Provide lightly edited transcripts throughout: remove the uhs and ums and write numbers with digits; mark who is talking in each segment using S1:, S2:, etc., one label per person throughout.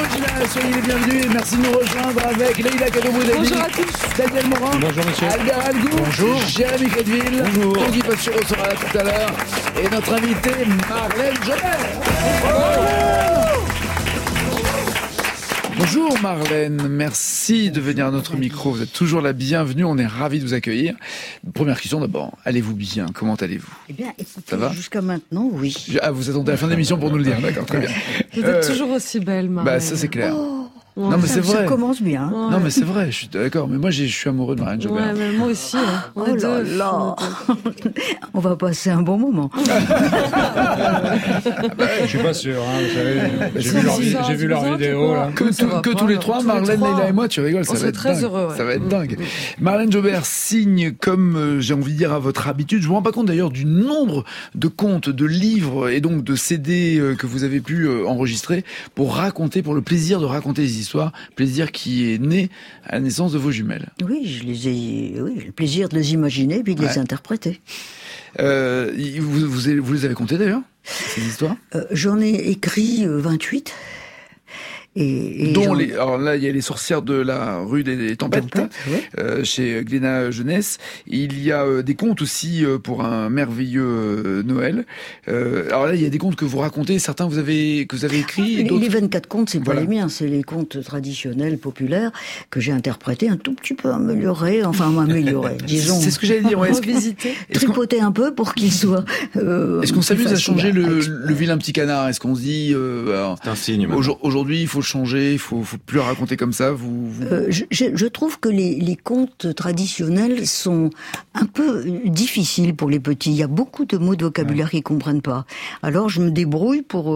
S1: original, soyez les bienvenus et merci de nous rejoindre avec Leïla Kadouboudali.
S2: Bonjour à tous.
S1: Daniel Morin.
S3: Bonjour monsieur.
S1: Albert Algou.
S3: Bonjour.
S1: Jérémy Crédville.
S3: Bonjour.
S1: Tanguy Pochero sera là tout à l'heure. Et notre invité, Marlène Jobert. Bonjour Marlène, merci de venir à notre micro. Vous êtes toujours la bienvenue, on est ravis de vous accueillir. Première question d'abord, allez-vous bien? Comment allez-vous?
S4: Eh bien, écoutez,
S1: Ça va
S4: jusqu'à maintenant, oui.
S1: Ah, vous attendez la fin de l'émission pour nous le dire, d'accord, très bien.
S2: Vous êtes toujours aussi belle, Marlène.
S1: Bah ça c'est clair.
S4: Oh,
S1: Non mais c'est
S4: ça
S1: vrai.
S4: commence bien.
S1: Non mais c'est vrai, je suis d'accord. Mais moi je suis amoureux de Marlène Jobert.
S2: Ouais, mais moi aussi. Hein. On est
S4: Oh là
S2: deux.
S4: là. On va passer un bon moment.
S3: Je suis pas sûr, hein, vous savez. J'ai vu leur vidéo là.
S1: Que tous les trois, Marlène, Leïla et moi, tu rigoles, ça
S2: On
S1: va
S2: serait
S1: être
S2: très
S1: dingue.
S2: heureux, ouais.
S1: Ça va être dingue. Marlène Jobert signe, comme j'ai envie de dire à votre habitude, je me rends pas compte d'ailleurs du nombre de contes, de livres et donc de CD que vous avez pu enregistrer pour raconter, pour le plaisir de raconter des histoires, plaisir qui est né à la naissance de vos jumelles.
S4: Oui, oui, le plaisir de les imaginer puis de les interpréter.
S1: Vous les avez comptés d'ailleurs, ces histoires?
S4: J'en ai écrit 28.
S1: Alors là, il y a les sorcières de la rue des Tempêtes, chez Glénat Jeunesse. Il y a des contes aussi pour un merveilleux Noël. Alors là, il y a des contes que vous racontez, certains que vous avez écrits.
S4: Les 24 contes, c'est
S1: Voilà.
S4: pas les miens, c'est les contes traditionnels, populaires, que j'ai interprétés un tout petit peu améliorés, disons.
S1: C'est ce que j'allais dire. Ouais.
S4: Tripoter un peu pour qu'ils soient.
S1: Est-ce qu'on s'amuse à changer le
S4: exprimer.
S1: vilain petit canard? Est-ce qu'on se dit
S3: C'est un signe.
S1: aujourd'hui, il faut changer, il faut plus raconter comme ça.
S4: Je trouve que les contes traditionnels sont un peu difficiles pour les petits. Il y a beaucoup de mots de vocabulaire qu'ils comprennent pas. Alors je me débrouille pour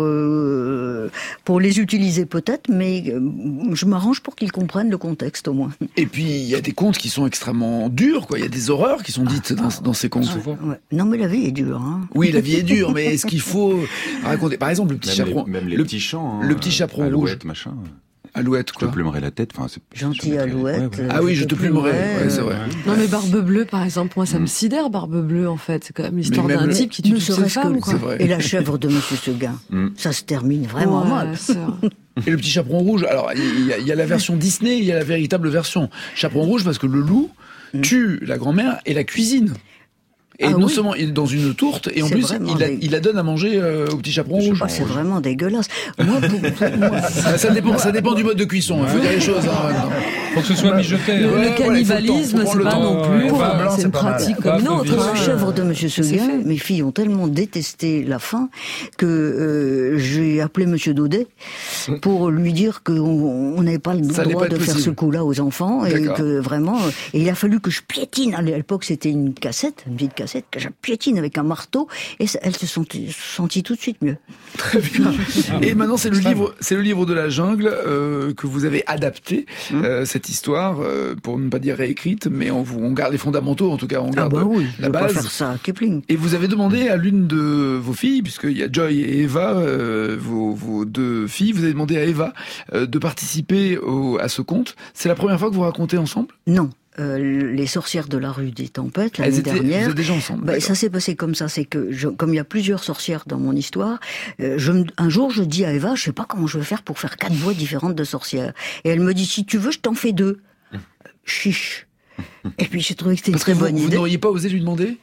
S4: les utiliser peut-être, mais je m'arrange pour qu'ils comprennent le contexte au moins.
S1: Et puis il y a des contes qui sont extrêmement durs, quoi. Il y a des horreurs qui sont dites dans ces contes.
S4: Ouais. Non, mais la vie est dure. Hein.
S1: Oui, la vie est dure, mais est-ce qu'il faut raconter, par exemple, le petit chaperon,
S5: même les petits chants, hein,
S1: le petit chaperon rouge,
S5: Alouette, machin.
S1: Alouette,
S5: Je
S1: quoi.
S5: te plumerai la tête. Enfin, c'est
S4: Gentil Alouette.
S5: ouais.
S1: Ah oui, je te plumerai. Ouais, c'est vrai.
S2: Non, mais Barbe Bleue, par exemple, moi, ça me sidère, Barbe Bleue, en fait. C'est quand même l'histoire
S1: Mais même
S2: d'un
S1: le-
S2: type qui tue
S4: Ne
S2: toutes ses
S4: serait-ce
S2: femmes,
S4: que
S2: quoi.
S1: C'est vrai.
S4: et la chèvre de Monsieur Seguin. Ça se termine vraiment
S2: Ouais,
S4: mal.
S2: c'est vrai.
S1: Et le petit chaperon rouge, alors il y a la version Disney, il y a la véritable version chaperon rouge parce que le loup tue la grand-mère et la cuisine. Et non seulement il est dans une tourte, et en
S4: C'est
S1: plus
S4: vraiment
S1: il la donne à manger au petit chaperon rouge.
S4: Ah, c'est vraiment dégueulasse. Moi, moi,
S1: Ça dépend du mode de cuisson, il faut dire les choses. Hein, maintenant.
S3: Faut que ce soit mijoté.
S2: Le
S1: Ouais,
S2: cannibalisme,
S1: faut prendre
S2: c'est
S1: le
S2: pas
S1: temps.
S2: non plus.
S3: Ouais, vin blanc,
S2: C'est
S3: c'est
S2: une
S3: pas mal.
S2: pratique
S3: Pas
S2: comme une
S3: faut
S2: autre.
S3: vivre.
S4: Pour la chèvre de Monsieur
S2: C'est
S4: Seguin,
S2: fait.
S4: mes filles ont tellement détesté la fin que j'ai appelé Monsieur Daudet pour lui dire qu'on n'avait pas le
S1: Ça allait
S4: droit
S1: pas
S4: de
S1: être
S4: faire
S1: possible.
S4: ce coup-là aux enfants et
S1: D'accord.
S4: que vraiment, et il a fallu que je piétine. À l'époque, c'était une petite cassette que je piétine avec un marteau et elle se sentit tout de suite mieux.
S1: Très bien. Et maintenant c'est le livre de la jungle que vous avez adapté cette histoire pour ne pas dire réécrite, mais on garde les fondamentaux, en tout cas on garde
S4: Oui, je
S1: la
S4: vais pas
S1: base.
S4: faire ça à Kipling.
S1: Et vous avez demandé à l'une de vos filles, puisqu'il y a Joy et Eva, vos deux filles, vous avez demandé à Eva de participer à ce conte. C'est la première fois que vous racontez ensemble?
S4: Non. Les sorcières de la rue des Tempêtes, l'année
S1: Vous
S4: dernière.
S1: êtes déjà ensemble. d'accord.
S4: Ça s'est passé comme ça, c'est que comme il y a plusieurs sorcières dans mon histoire, un jour je dis à Eva, je sais pas comment je vais faire pour faire 4 voix différentes de sorcières. Et elle me dit, si tu veux, je t'en fais 2. Chiche. Et puis j'ai trouvé que c'était une
S1: Parce que
S4: très bonne
S1: vous
S4: idée.
S1: n'auriez pas osé lui demander?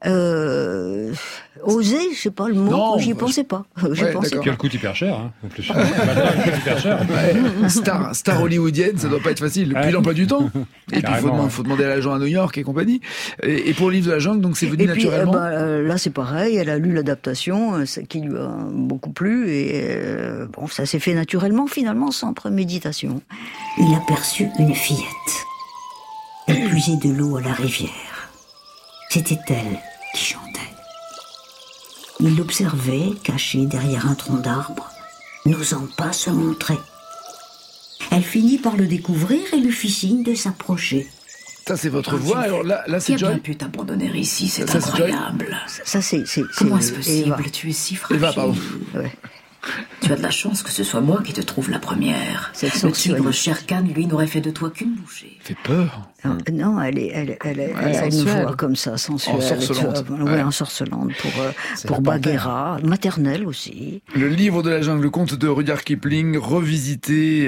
S4: Oser, je sais pas le mot,
S1: Non,
S4: j'y pensais pas. J'y
S1: Ouais,
S4: pensais
S1: d'accord.
S3: Puis elle coûte hyper cher, hein, en plus. Elle coûte hyper cher.
S1: Ouais, star hollywoodienne, ça doit pas être facile. Puis
S3: Ouais.
S1: l'emploi du temps. Et puis
S3: Carrément,
S1: faut demander à l'agent à New York et compagnie. Et pour le livre de la jungle, donc c'est venu
S4: Et puis
S1: naturellement.
S4: là c'est pareil, elle a lu l'adaptation, qui lui a beaucoup plu et ça s'est fait naturellement finalement sans préméditation.
S6: Il aperçut une fillette. Elle puisait de l'eau à la rivière. C'était elle qui chantait. Il l'observait, caché derrière un tronc d'arbre, n'osant pas se montrer. Elle finit par le découvrir et lui fit signe de s'approcher.
S1: Ça c'est votre voix. Alors là
S7: Qui
S1: c'est
S7: a bien
S1: Joy.
S7: pu t'abandonner ici, c'est
S1: Ça, c'est Joy.
S7: incroyable.
S4: Ça c'est
S7: Comment est-ce possible?
S4: Eva.
S7: Tu es si fragile.
S1: Eva, pardon.
S4: Ouais.
S7: Tu as de la chance que ce soit moi qui te trouve la première.
S4: Cette
S7: Le
S4: sensualité.
S7: tigre Shere Khan, lui, n'aurait fait de toi qu'une bouchée.
S1: Ça fait peur.
S4: Non, elle a une voix comme ça, sensuelle.
S1: Ensorcelante.
S4: Ensorcelante pour Bagheera, maternelle aussi.
S1: Le livre de la jungle, le conte de Rudyard Kipling, revisité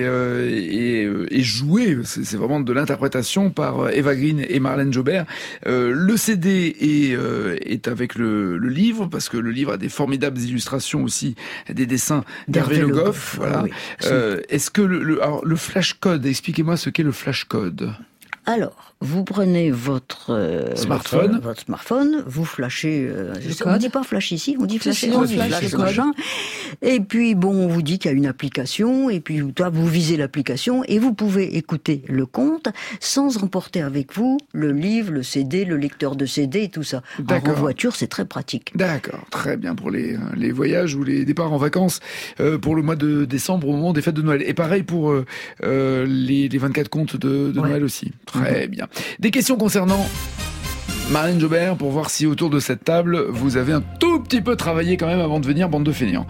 S1: et joué, c'est vraiment de l'interprétation par Eva Green et Marlène Jobert. Le CD est avec le livre, parce que le livre a des formidables illustrations aussi, des dessins d'Hervé Le Goff. Voilà. Oui. Est-ce que le flash code, expliquez-moi ce qu'est le flash code.
S4: Alors, vous prenez votre smartphone, vous flashez. On ne dit pas flash ici, on dit flasher. On flash le machin. Et puis on vous dit qu'il y a une application, et puis toi vous visez l'application et vous pouvez écouter le conte sans emporter avec vous le livre, le CD, le lecteur de CD et tout ça. Alors, en voiture, c'est très pratique.
S1: D'accord, très bien pour les voyages ou les départs en vacances pour le mois de décembre au moment des fêtes de Noël. Et pareil pour les 24 contes de Noël aussi. Très bien. Des questions concernant Marlène Jobert, pour voir si autour de cette table, vous avez un tout petit peu travaillé quand même avant de venir, bande de fainéants.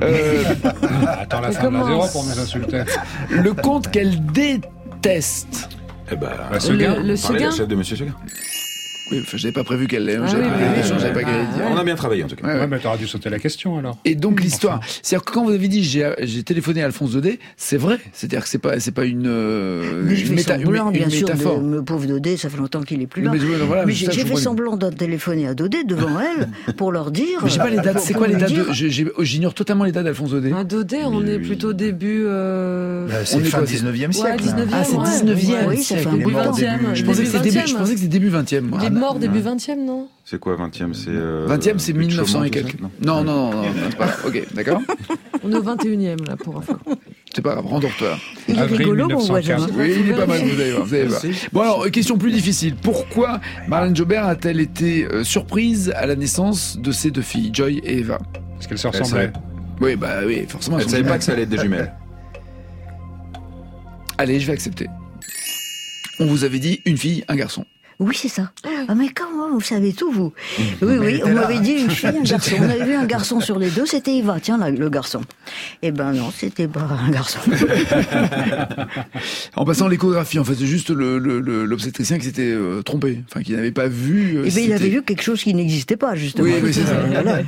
S3: Attends la fin de la zéro pour nous insulter.
S1: Le conte qu'elle déteste.
S3: Seguin.
S5: Le chef de Monsieur Seguin.
S1: Oui, j'avais pas prévu qu'elle l'ait. J'avais pas qu'elle
S5: On a bien travaillé en tout cas.
S3: Ouais, mais t'aurais dû sauter la question alors.
S1: Et donc l'histoire, c'est-à-dire que quand vous avez dit j'ai téléphoné à Alphonse Daudet, c'est vrai, c'est-à-dire que c'est pas une
S4: métaphore. Bien sûr,
S1: métaphore.
S4: Le pauvre Daudet, ça fait longtemps qu'il est plus là.
S1: Mais
S4: j'ai fait semblant de téléphoner à Daudet devant elle pour leur dire.
S1: Mais j'ai pas les dates. C'est quoi les dates j'ignore totalement les dates d'Alphonse Daudet.
S2: Daudet, on est plutôt début.
S8: C'est fin 19e siècle.
S2: Ah,
S1: c'est 19e.
S4: Oui, ça fait un bout de temps.
S1: Je pensais que c'était début 20e.
S2: Il est mort début 20e, non?
S5: C'est quoi 20e? C'est
S1: 20e, c'est 1900 et quelques. Non, c'est pas. Ok, d'accord.
S2: On est au 21e là pour info.
S1: C'est pas grave, rendors-toi.
S4: Il est rigolo, mon voisin.
S1: Oui, il est pas mal, vous allez voir. Bon alors, question plus difficile. Pourquoi Marlène Jobert a-t-elle été surprise à la naissance de ses deux filles, Joy et Eva?
S3: Parce qu'elles se ressemblaient.
S1: Oui, forcément.
S5: Elle savait pas que ça allait être des jumelles.
S1: Allez, je vais accepter. On vous avait dit une fille, un garçon.
S4: Oui, c'est ça. Ah, mais comment vous savez tout, vous? Oui, on m'avait dit une fille, un garçon. On avait vu un garçon sur les deux, c'était Eva, tiens, là, le garçon. Eh ben non, c'était pas un garçon.
S1: En passant l'échographie, en fait, c'est juste l'obstétricien qui s'était trompé, enfin, qui n'avait pas vu.
S4: Eh ben, il avait vu quelque chose qui n'existait pas, justement.
S1: Oui, c'est ça. Voilà.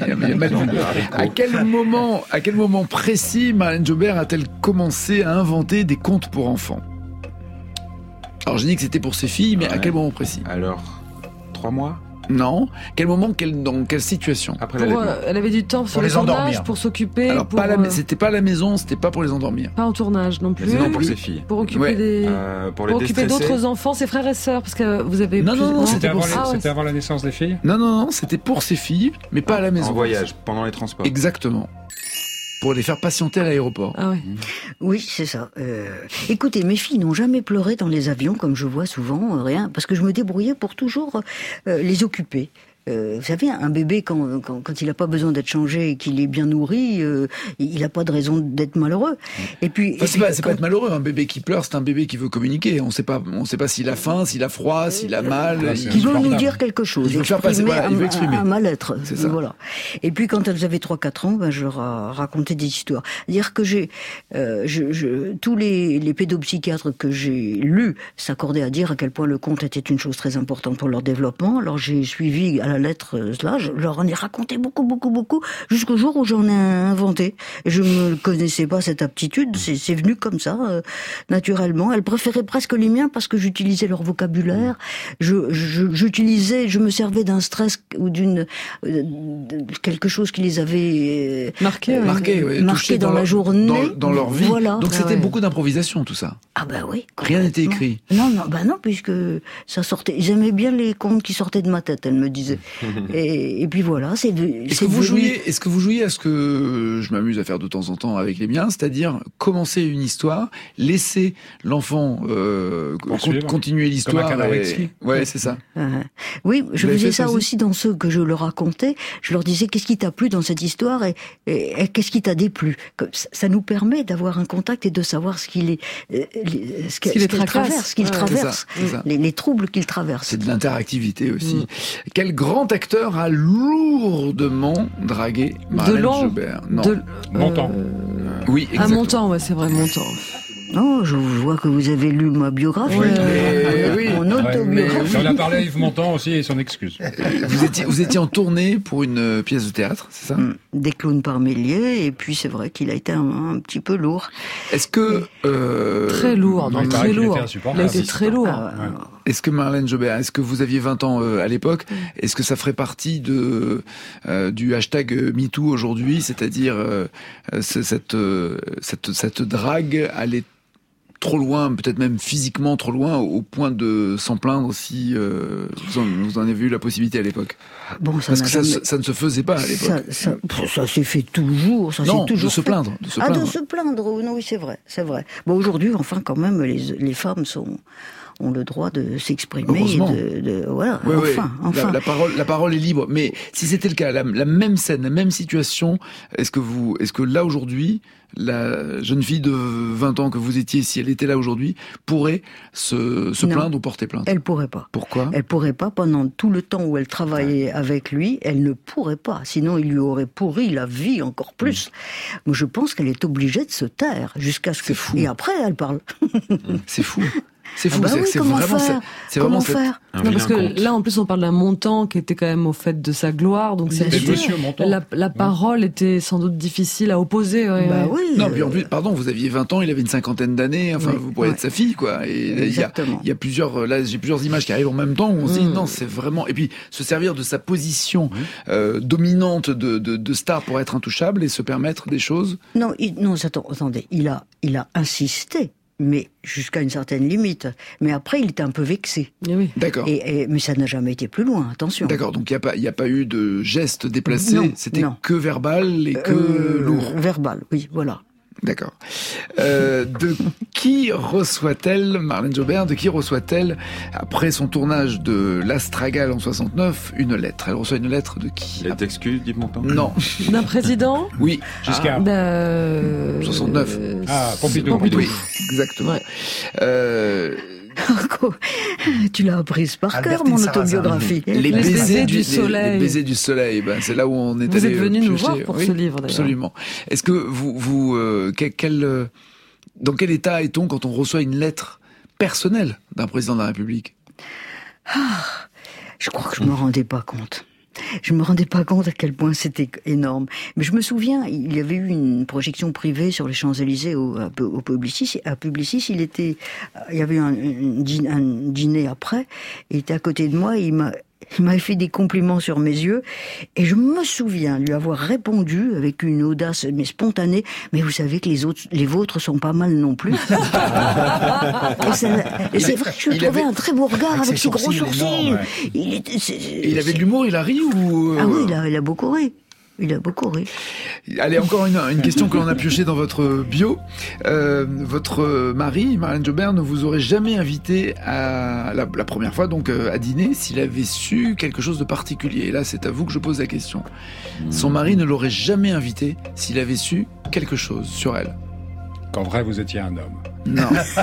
S1: À quel moment précis Marlène Jobert a-t-elle commencé à inventer des contes pour enfants? Alors j'ai dit que c'était pour ses filles, mais à quel moment précis?
S5: Alors, 3 mois?
S1: Non. Dans quelle situation?
S5: Après l'allaitement.
S2: Elle avait du temps sur le tournage pour s'occuper.
S1: Alors c'était pas à la maison, c'était pas pour les endormir.
S2: Pas en tournage non plus.
S5: Non, pour ses filles.
S2: Pour occuper pour occuper d'autres enfants, ses frères et sœurs, parce que vous avez.
S1: Non,
S3: c'était avant la naissance des filles.
S1: Non, c'était pour ses filles, mais pas à la maison.
S5: En voyage, pendant les transports.
S1: Exactement. Pour les faire patienter à l'aéroport.
S2: Ah ouais.
S4: Oui, c'est ça. Écoutez, mes filles n'ont jamais pleuré dans les avions, comme je vois souvent, rien, parce que je me débrouillais pour toujours les occuper. Vous savez, un bébé, quand il n'a pas besoin d'être changé et qu'il est bien nourri, il n'a pas de raison d'être malheureux. Et puis,
S1: c'est pas être malheureux. Un bébé qui pleure, c'est un bébé qui veut communiquer. On sait pas s'il a faim, s'il a froid, s'il a mal.
S4: Il veut nous dire quelque chose.
S1: Il veut faire passer, il veut exprimer
S4: un mal-être.
S1: C'est ça.
S4: Voilà. Et puis, quand elles avaient 3-4 ans, je leur racontais des histoires. Dire que tous les pédopsychiatres que j'ai lus s'accordaient à dire à quel point le conte était une chose très importante pour leur développement. Alors, j'ai suivi à la lettre cela, je leur en ai raconté beaucoup, jusqu'au jour où j'en ai inventé. Et je ne connaissais pas cette aptitude, c'est venu comme ça, naturellement. Elles préféraient presque les miens parce que j'utilisais leur vocabulaire, je me servais d'un stress ou quelque chose qui les avait marqué dans la journée.
S1: Dans leur vie.
S4: Voilà.
S1: Donc c'était beaucoup d'improvisation, tout ça.
S4: Ah ben oui.
S1: Rien n'était écrit.
S4: Non, puisque ça sortait. J'aimais bien les contes qui sortaient de ma tête, elle me disait. Et puis voilà, Est-ce que vous jouiez à ce que je m'amuse à faire de temps en temps avec les miens, c'est-à-dire commencer une histoire, laisser l'enfant continuer l'histoire. Ouais, c'est ça. Oui, je faisais ça aussi dans ceux que je leur racontais. Je leur disais qu'est-ce qui t'a plu dans cette histoire et qu'est-ce qui t'a déplu. Ça nous permet d'avoir un contact et de savoir ce qu'il traverse, les troubles qu'il traverse.
S1: C'est de l'interactivité aussi. Quel grand acteur a lourdement dragué Marlène Jobert?
S3: Montand.
S1: Oui, exactement.
S2: Montand, c'est vrai, Montand.
S4: Oh, je vois que vous avez lu ma biographie.
S1: Oui,
S4: mon autobiographie.
S3: On a parlé à Yves Montand aussi et son excuse.
S1: Vous étiez en tournée pour une pièce de théâtre, c'est ça ?
S4: Des clowns par milliers, et puis c'est vrai qu'il a été un petit peu lourd.
S1: Est-ce que...
S2: Très lourd, non, très lourd. Il a été très lourd.
S1: Est-ce que Marlène Jobert, est-ce que vous aviez 20 ans à l'époque, est-ce que ça ferait partie du hashtag MeToo aujourd'hui, c'est-à-dire cette drague aller trop loin, peut-être même physiquement trop loin, au point de s'en plaindre si vous en avez eu la possibilité à l'époque? Parce que ça ne se faisait pas à l'époque.
S4: Ça s'est fait toujours.
S1: De se plaindre.
S4: De se plaindre, oui, c'est vrai. Bon, aujourd'hui, enfin, quand même, les femmes ont le droit de s'exprimer. Voilà,
S1: oui,
S4: enfin.
S1: La parole est libre. Mais si c'était le cas, la même scène, la même situation, est-ce que là aujourd'hui, la jeune fille de 20 ans que vous étiez, si elle était là aujourd'hui, pourrait se plaindre ou porter plainte?
S4: Elle pourrait pas.
S1: Pourquoi?
S4: Elle pourrait pas. Pendant tout le temps où elle travaillait avec lui, elle ne pourrait pas. Sinon, il lui aurait pourri la vie encore plus. Moi, je pense qu'elle est obligée de se taire jusqu'à ce que...
S1: C'est fou.
S4: Et après, elle parle.
S1: C'est fou. C'est fou,
S4: c'est comment faire
S2: Non, parce que là, en plus, on parle d'un Montand qui était quand même au fait de sa gloire, donc la parole était sans doute difficile à opposer.
S4: Oui.
S1: Non, puis en plus, pardon, vous aviez 20 ans, il avait une cinquantaine d'années, enfin, vous pourriez être sa fille, quoi. Et il y a plusieurs, là, j'ai plusieurs images qui arrivent en même temps où on se dit, non, c'est vraiment, et puis, se servir de sa position dominante de star pour être intouchable et se permettre des choses.
S4: Non, attendez, il a insisté. Mais jusqu'à une certaine limite. Mais après, il était un peu vexé.
S2: Oui.
S1: D'accord.
S4: Mais ça n'a jamais été plus loin, attention.
S1: D'accord, donc il n'y a pas eu de geste déplacé, c'était que verbal et que lourd.
S4: Verbal, oui, voilà.
S1: D'accord. De qui reçoit-elle, Marlène Jobert, après son tournage de L'Astragale en 69, une lettre? Elle reçoit une lettre de qui?
S5: Lettre d'excuse, Yves Montand?
S1: Non.
S2: D'un président?
S1: Oui.
S3: Giscard.
S1: 69.
S3: Pompidou.
S1: Oui, exactement.
S2: Ouais.
S4: Tu l'as apprise par cœur, mon autobiographie.
S2: Les baisers du soleil.
S1: Les baisers du soleil, c'est là où on est allé.
S2: Vous êtes venu nous voir pour ce livre, d'ailleurs.
S1: Absolument. Est-ce que dans quel état est-on quand on reçoit une lettre personnelle d'un président de la République?
S4: Je crois que je me rendais pas compte. Je me rendais pas compte à quel point c'était énorme. Mais je me souviens, il y avait eu une projection privée sur les Champs-Élysées au Publicis. À Publicis, il y avait un dîner après. Il était à côté de moi. Il m'avait fait des compliments sur mes yeux. Et je me souviens lui avoir répondu avec une audace mais spontanée. Mais vous savez que les vôtres sont pas mal non plus. et c'est vrai que je trouvais un très beau regard avec ses gros sourcils.
S1: Il avait de l'humour, il a ri ou...
S4: Ah oui, il a beaucoup ri. Il a beaucoup ri.
S1: Allez, encore une question que l'on a piochée dans votre bio. Votre mari, Marlène Jobert, ne vous aurait jamais invité à la première fois, donc à dîner, s'il avait su quelque chose de particulier. Et là, c'est à vous que je pose la question. Son mari ne l'aurait jamais invité s'il avait su quelque chose sur elle.
S3: Qu'en vrai, vous étiez un homme.
S1: Non.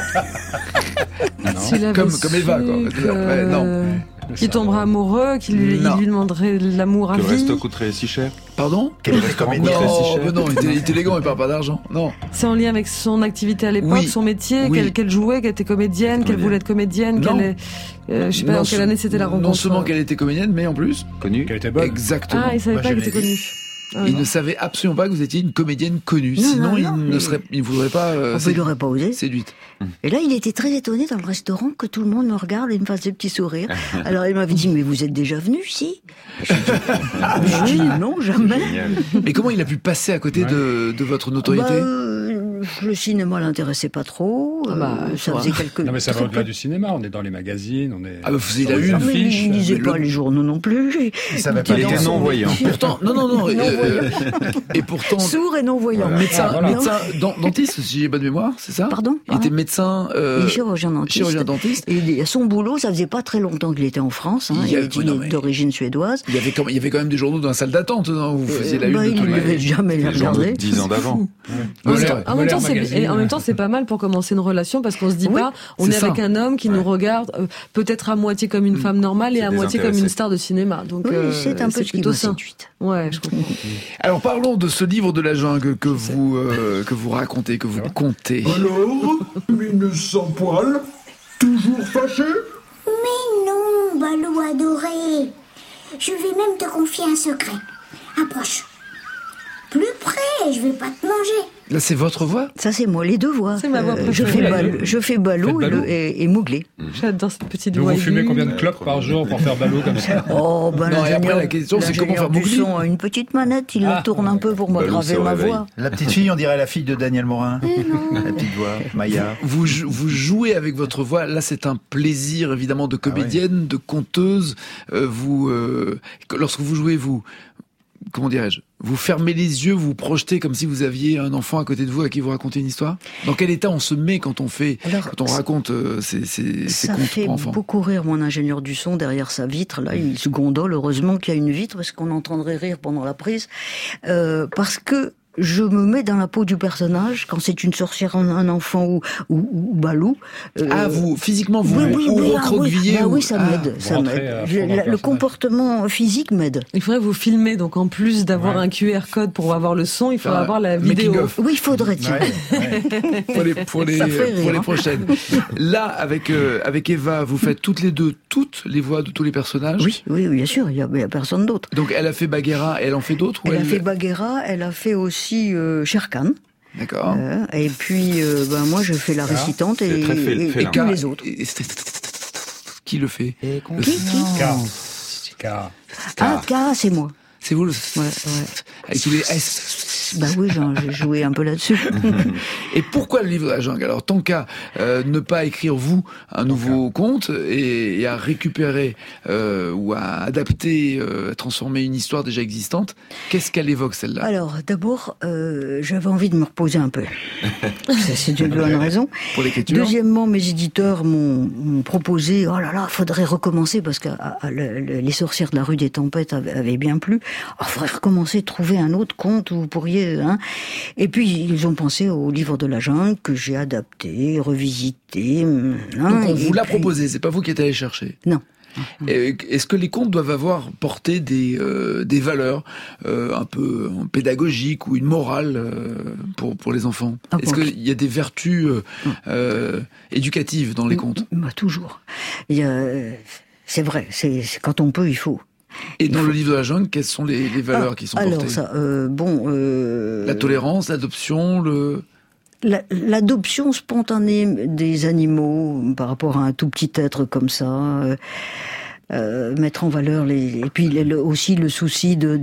S1: Comme Eva, quoi. Non.
S2: Qu'il tomberait amoureux, qu'il lui demanderait l'amour à vie.
S5: Que le resto coûterait si cher.
S1: Pardon?
S5: Quel restaurant coûterait si cher?
S1: Non, il était élégant, il parle pas d'argent. Non.
S2: C'est en lien avec son activité à l'époque, son métier, qu'elle jouait, qu'elle était comédienne, qu'elle voulait être comédienne, je sais pas en quelle année c'était la rencontre.
S1: Non seulement qu'elle était comédienne, mais en plus
S5: connue.
S3: Qu'elle était bonne.
S1: Exactement.
S2: Ah, il savait pas qu'elle était connue.
S1: Il ne savait absolument pas que vous étiez une comédienne connue. Sinon, il ne voudrait pas
S4: il n'aurait pas osé.
S1: séduite.
S4: Et là, il était très étonné dans le restaurant que tout le monde me regarde et me fasse des petits sourires. Alors, il m'avait dit, mais vous êtes déjà venu, si? Je dis, non, jamais.
S1: Mais comment il a pu passer à côté de votre notoriété?
S4: Le cinéma l'intéressait pas trop. Ça faisait quelques...
S3: Non, mais ça va au-delà du cinéma. On est dans les magazines, on est...
S1: vous faisiez la une.
S4: Il lisait pas les journaux non plus.
S5: Ça va pas. Il était non-voyant.
S1: Pourtant, non. Et pourtant...
S4: Sourd et non-voyant.
S1: Médecin, dentiste, si j'ai bonne mémoire, c'est ça?
S4: Pardon?
S1: Il était médecin...
S4: Et chirurgien dentiste. Et son boulot, ça faisait pas très longtemps qu'il était en France. Il était d'origine suédoise.
S1: Il y avait quand même des journaux dans la salle d'attente, où vous faisiez la une de tous les...
S4: Il n'avait jamais les regardé.
S5: 10 ans d'avant.
S2: En même temps, c'est pas mal pour commencer une relation parce qu'on se dit pas, on est avec un homme qui nous regarde peut-être à moitié comme une femme normale et à moitié comme une star de cinéma. Donc
S4: c'est un peu ce qui m'a séduite.
S2: Ouais, je comprends.
S1: Alors parlons de ce livre de la jungle que vous racontez, que vous contez.
S9: Alors, mine sans poil, toujours fâché? Balou adoré. Je vais même te confier un secret. Approche. Plus près, je vais pas te manger.
S1: Là, c'est votre voix ?
S4: Ça, c'est moi, les deux voix.
S2: C'est ma voix préférée.
S4: Je fais Balou et Mowgli.
S2: J'adore cette petite voix.
S3: Vous fumez combien de clopes par jour pour faire Balou comme ça ?
S4: Oh, ben
S1: non, et après, la question, c'est comment faire Mowgli ?
S4: A une petite manette, il la tourne un peu pour m'aggraver ma voix.
S8: La petite fille, on dirait la fille de Daniel Morin. La petite voix, Maya.
S1: Vous jouez avec votre voix. Là, c'est un plaisir, évidemment, de comédienne, de conteuse. Lorsque vous jouez, comment dirais-je, vous fermez les yeux, vous vous projetez comme si vous aviez un enfant à côté de vous à qui vous racontez une histoire ? Dans quel état on se met quand on raconte ces contes pour enfants ?
S4: Ça fait beaucoup rire mon ingénieur du son derrière sa vitre. Là, il se gondole. Heureusement qu'il y a une vitre parce qu'on entendrait rire pendant la prise. Parce que je me mets dans la peau du personnage quand c'est une sorcière, un enfant ou Balou.
S1: Vous physiquement vous recroquevillez.
S4: Oui, ça m'aide. Le comportement physique m'aide.
S2: Il faudrait vous filmer, donc en plus d'avoir un QR code pour avoir le son, il faudrait avoir la vidéo.
S4: Oui, il faudrait.
S1: Pour les prochaines. Là, avec Eva, vous faites toutes les voix de tous les personnages.
S4: Oui, bien sûr. Il y a personne d'autre.
S1: Donc elle a fait Bagheera et elle en fait d'autres.
S4: Elle a fait Bagheera. Elle a fait aussi Shere Khan.
S1: D'accord.
S4: Et puis, moi, je fais la récitante et tous les autres.
S1: Qui le fait ?
S4: K, c'est moi.
S1: C'est vous le...
S4: Ouais.
S1: Avec tous les S.
S4: Oui, j'ai joué un peu là-dessus.
S1: Et pourquoi le livre de la jungle ? Alors, tant qu'à ne pas écrire, vous, un nouveau conte et à récupérer ou à adapter, à transformer une histoire déjà existante, qu'est-ce qu'elle évoque, celle-là ?
S4: Alors, d'abord, j'avais envie de me reposer un peu. C'est une bonne raison.
S1: Pour l'écriture.
S4: Deuxièmement, mes éditeurs m'ont proposé, oh là là, faudrait recommencer, parce que les sorcières de la rue des Tempêtes avaient bien plu. Il faudrait recommencer, trouver un autre conte où vous pourriez... Et puis, ils ont pensé au livre de la jungle que j'ai adapté, revisité.
S1: Donc, on vous l'a proposé, c'est pas vous qui êtes allé chercher ?
S4: Non.
S1: Est-ce que les contes doivent avoir porté des valeurs un peu pédagogiques ou une morale pour les enfants ? Est-ce qu'il y a des vertus éducatives dans les contes ?
S4: Toujours. C'est vrai, c'est quand on peut, il faut.
S1: Et dans le livre de la jungle, quelles sont les valeurs qui sont portées ? La tolérance, l'adoption,
S4: L'adoption spontanée des animaux par rapport à un tout petit être comme ça, mettre en valeur et puis aussi le souci de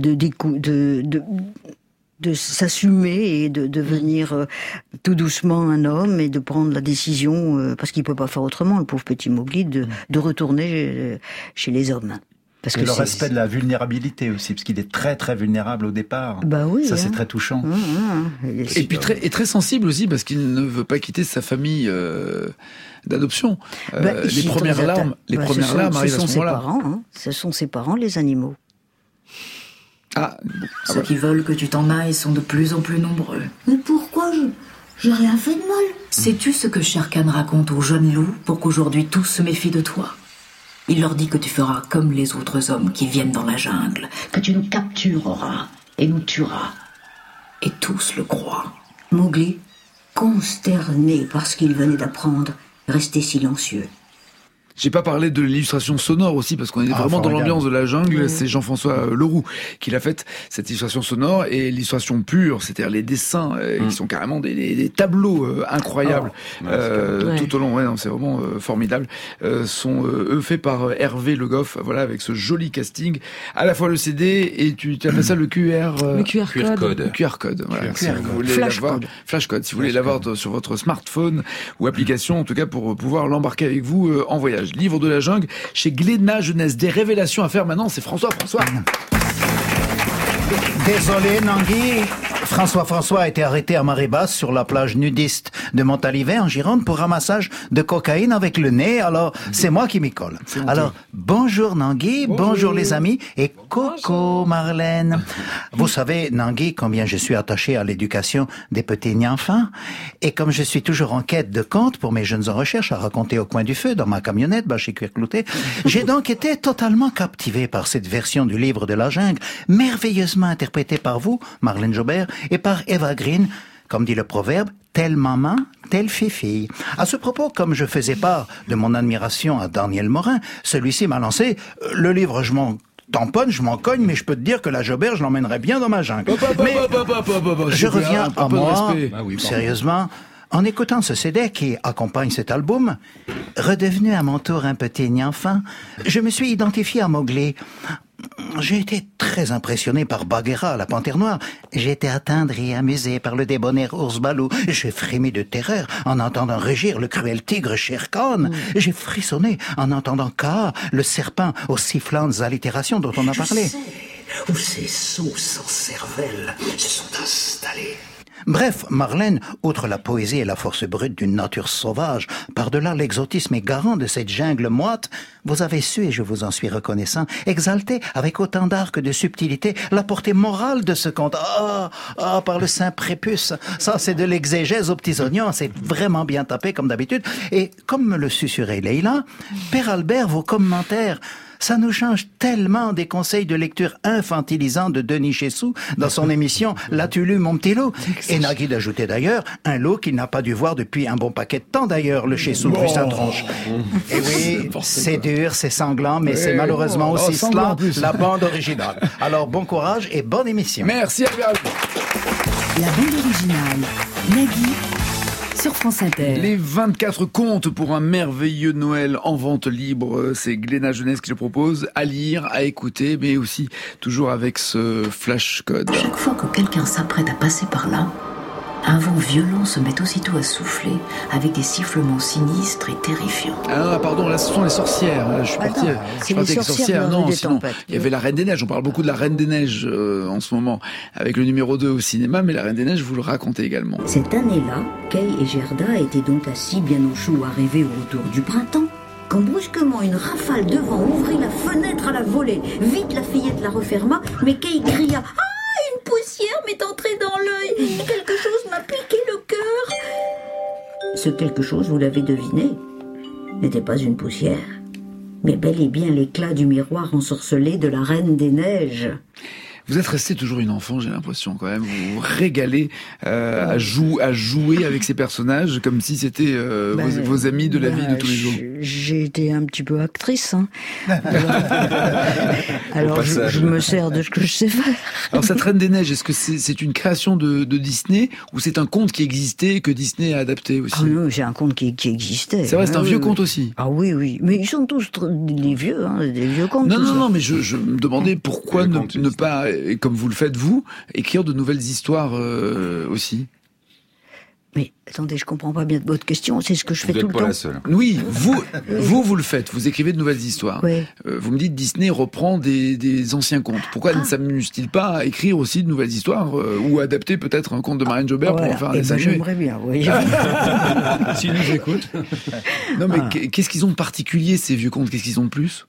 S4: s'assumer et de devenir tout doucement un homme et de prendre la décision, parce qu'il peut pas faire autrement, le pauvre petit Mowgli, de retourner chez les hommes.
S8: Parce que le respect de la vulnérabilité aussi, parce qu'il est très très vulnérable au départ.
S4: Oui.
S8: Ça c'est très touchant.
S1: Et puis très sensible aussi, parce qu'il ne veut pas quitter sa famille d'adoption. Les premières larmes arrivent à ce moment-là.
S4: Ce sont ses parents, les animaux.
S7: Ceux qui veulent que tu t'en ailles sont de plus en plus nombreux.
S9: Mais pourquoi j'ai rien fait de mal ?
S7: Sais-tu ce que Shere Khan raconte aux jeunes loups pour qu'aujourd'hui tous se méfient de toi ? Il leur dit que tu feras comme les autres hommes qui viennent dans la jungle.
S6: Que tu nous captureras et nous tueras.
S7: Et tous le croient.
S6: Mowgli, consterné par ce qu'il venait d'apprendre, restait silencieux.
S1: J'ai pas parlé de l'illustration sonore aussi, parce qu'on est vraiment dans l'ambiance de la jungle. C'est Jean-François Leroux qui l'a faite, cette illustration sonore, et l'illustration pure, c'est-à-dire les dessins qui sont carrément des tableaux incroyables tout au long. C'est vraiment formidable. Sont eux faits par Hervé Le Goff, voilà, avec ce joli casting. À la fois le CD et tu appelles ça le QR code. Le QR code. Voilà. Si vous voulez Flash code. Si vous voulez l'avoir sur votre smartphone ou application, en tout cas pour pouvoir l'embarquer avec vous en voyage. Livre de la jungle chez Glénat Jeunesse. Des révélations à faire maintenant, c'est François.
S8: Désolé Nangui, François a été arrêté à marée basse sur la plage nudiste de Montalivet en Gironde pour ramassage de cocaïne avec le nez, alors c'est moi qui m'y colle. Alors bonjour Nangui, bonjour les amis et coucou Marlène. Vous savez Nangui combien je suis attaché à l'éducation des petits enfants, et comme je suis toujours en quête de contes pour mes jeunes en recherche à raconter au coin du feu dans ma camionnette chez Cuir Clouté, j'ai donc été totalement captivé par cette version du livre de la jungle, merveilleusement interprétée par vous, Marlène Jobert, et par Eva Green, comme dit le proverbe, telle maman, telle fille. À ce propos, comme je faisais part de mon admiration à Daniel Morin, celui-ci m'a lancé le livre, je m'en tamponne, je m'en cogne, mais je peux te dire que la Jobert, je l'emmènerais bien dans ma jungle. Mais je reviens à moi, sérieusement. En écoutant ce CD qui accompagne cet album, redevenu à mon tour un petit enfant, je me suis identifié à Mowgli. J'ai été très impressionné par Bagheera, la panthère noire. J'ai été attendri et amusé par le débonnaire ours Balou. J'ai frémi de terreur en entendant rugir le cruel tigre Shere Khan. J'ai frissonné en entendant Kaa, le serpent aux sifflantes allitérations dont on a parlé.
S6: Où ces sauts sans cervelle se sont installés.
S8: Bref, Marlène, outre la poésie et la force brute d'une nature sauvage, par-delà l'exotisme égarant de cette jungle moite, vous avez su, et je vous en suis reconnaissant, exalter avec autant d'art que de subtilité la portée morale de ce conte. Par le saint prépuce, ça c'est de l'exégèse aux petits oignons, c'est vraiment bien tapé comme d'habitude. Et comme me le susurrait Leïla, Père Albert, vos commentaires, ça nous change tellement des conseils de lecture infantilisants de Denis Chessou dans son émission « L'as-tu lu, mon petit loup ?» Et Nagui d'ajouter d'ailleurs un lot qu'il n'a pas dû voir depuis un bon paquet de temps d'ailleurs, le Chessou vu sa tronche. Et oui, c'est dur, c'est sanglant, mais c'est malheureusement aussi cela, la bande originale. Alors bon courage et bonne émission.
S1: Merci Albert.
S10: La bande originale, Nagui. Sur France Inter.
S1: Les 24 contes pour un merveilleux Noël en vente libre, c'est Glénat Jeunesse qui le propose, à lire, à écouter, mais aussi toujours avec ce flash code.
S7: Chaque fois que quelqu'un s'apprête à passer par là, un vent violent se met aussitôt à souffler avec des sifflements sinistres et terrifiants.
S1: Ah pardon, là ce sont les sorcières. Là, je suis parti avec les sorcières. Non, sinon, il y avait la Reine des Neiges. On parle beaucoup de la Reine des Neiges en ce moment, avec le numéro 2 au cinéma, mais la Reine des Neiges, vous le racontez également.
S6: Cette année-là, Kay et Gerda étaient donc assis bien au chaud à rêver au retour du printemps, quand brusquement une rafale de vent ouvrit la fenêtre à la volée. Vite la fillette la referma, mais Kay cria « Ah, une poussière m'est entrée dans l'œil et quelque chose m'a piqué le cœur !» Ce quelque chose, vous l'avez deviné, n'était pas une poussière, mais bel et bien l'éclat du miroir ensorcelé de la Reine des Neiges.
S1: Vous êtes resté toujours une enfant, j'ai l'impression quand même. Vous vous régalez à jouer avec ces personnages comme si c'était vos amis de la vie de tous les jours.
S4: J'ai été un petit peu actrice. Hein. Alors je me sers de ce que je sais faire.
S1: Alors cette Reine des Neiges, est-ce que c'est une création de Disney ou c'est un conte qui existait et que Disney a adapté aussi?
S4: Ah non, c'est un conte qui existait.
S1: C'est vrai, c'est un vieux conte aussi.
S4: Ah oui. Mais ils sont tous des vieux, hein, des vieux contes.
S1: Non, mais je me demandais pourquoi ne pas... Et comme vous le faites vous, écrire de nouvelles histoires aussi.
S4: Mais attendez, je comprends pas bien votre question. C'est ce que je fais tout le temps. Vous n'êtes pas la
S1: seule. Oui, vous le faites. Vous écrivez de nouvelles histoires.
S4: Oui.
S1: Vous me dites Disney reprend des anciens contes. Pourquoi ne s'amuse-t-il pas à écrire aussi de nouvelles histoires ou adapter peut-être un conte de Marlène Jobert pour en faire un dessin animé?
S4: J'aimerais bien, oui.
S3: S'ils nous écoutent.
S1: Non, mais qu'est-ce qu'ils ont de particulier ces vieux contes? Qu'est-ce qu'ils ont de plus?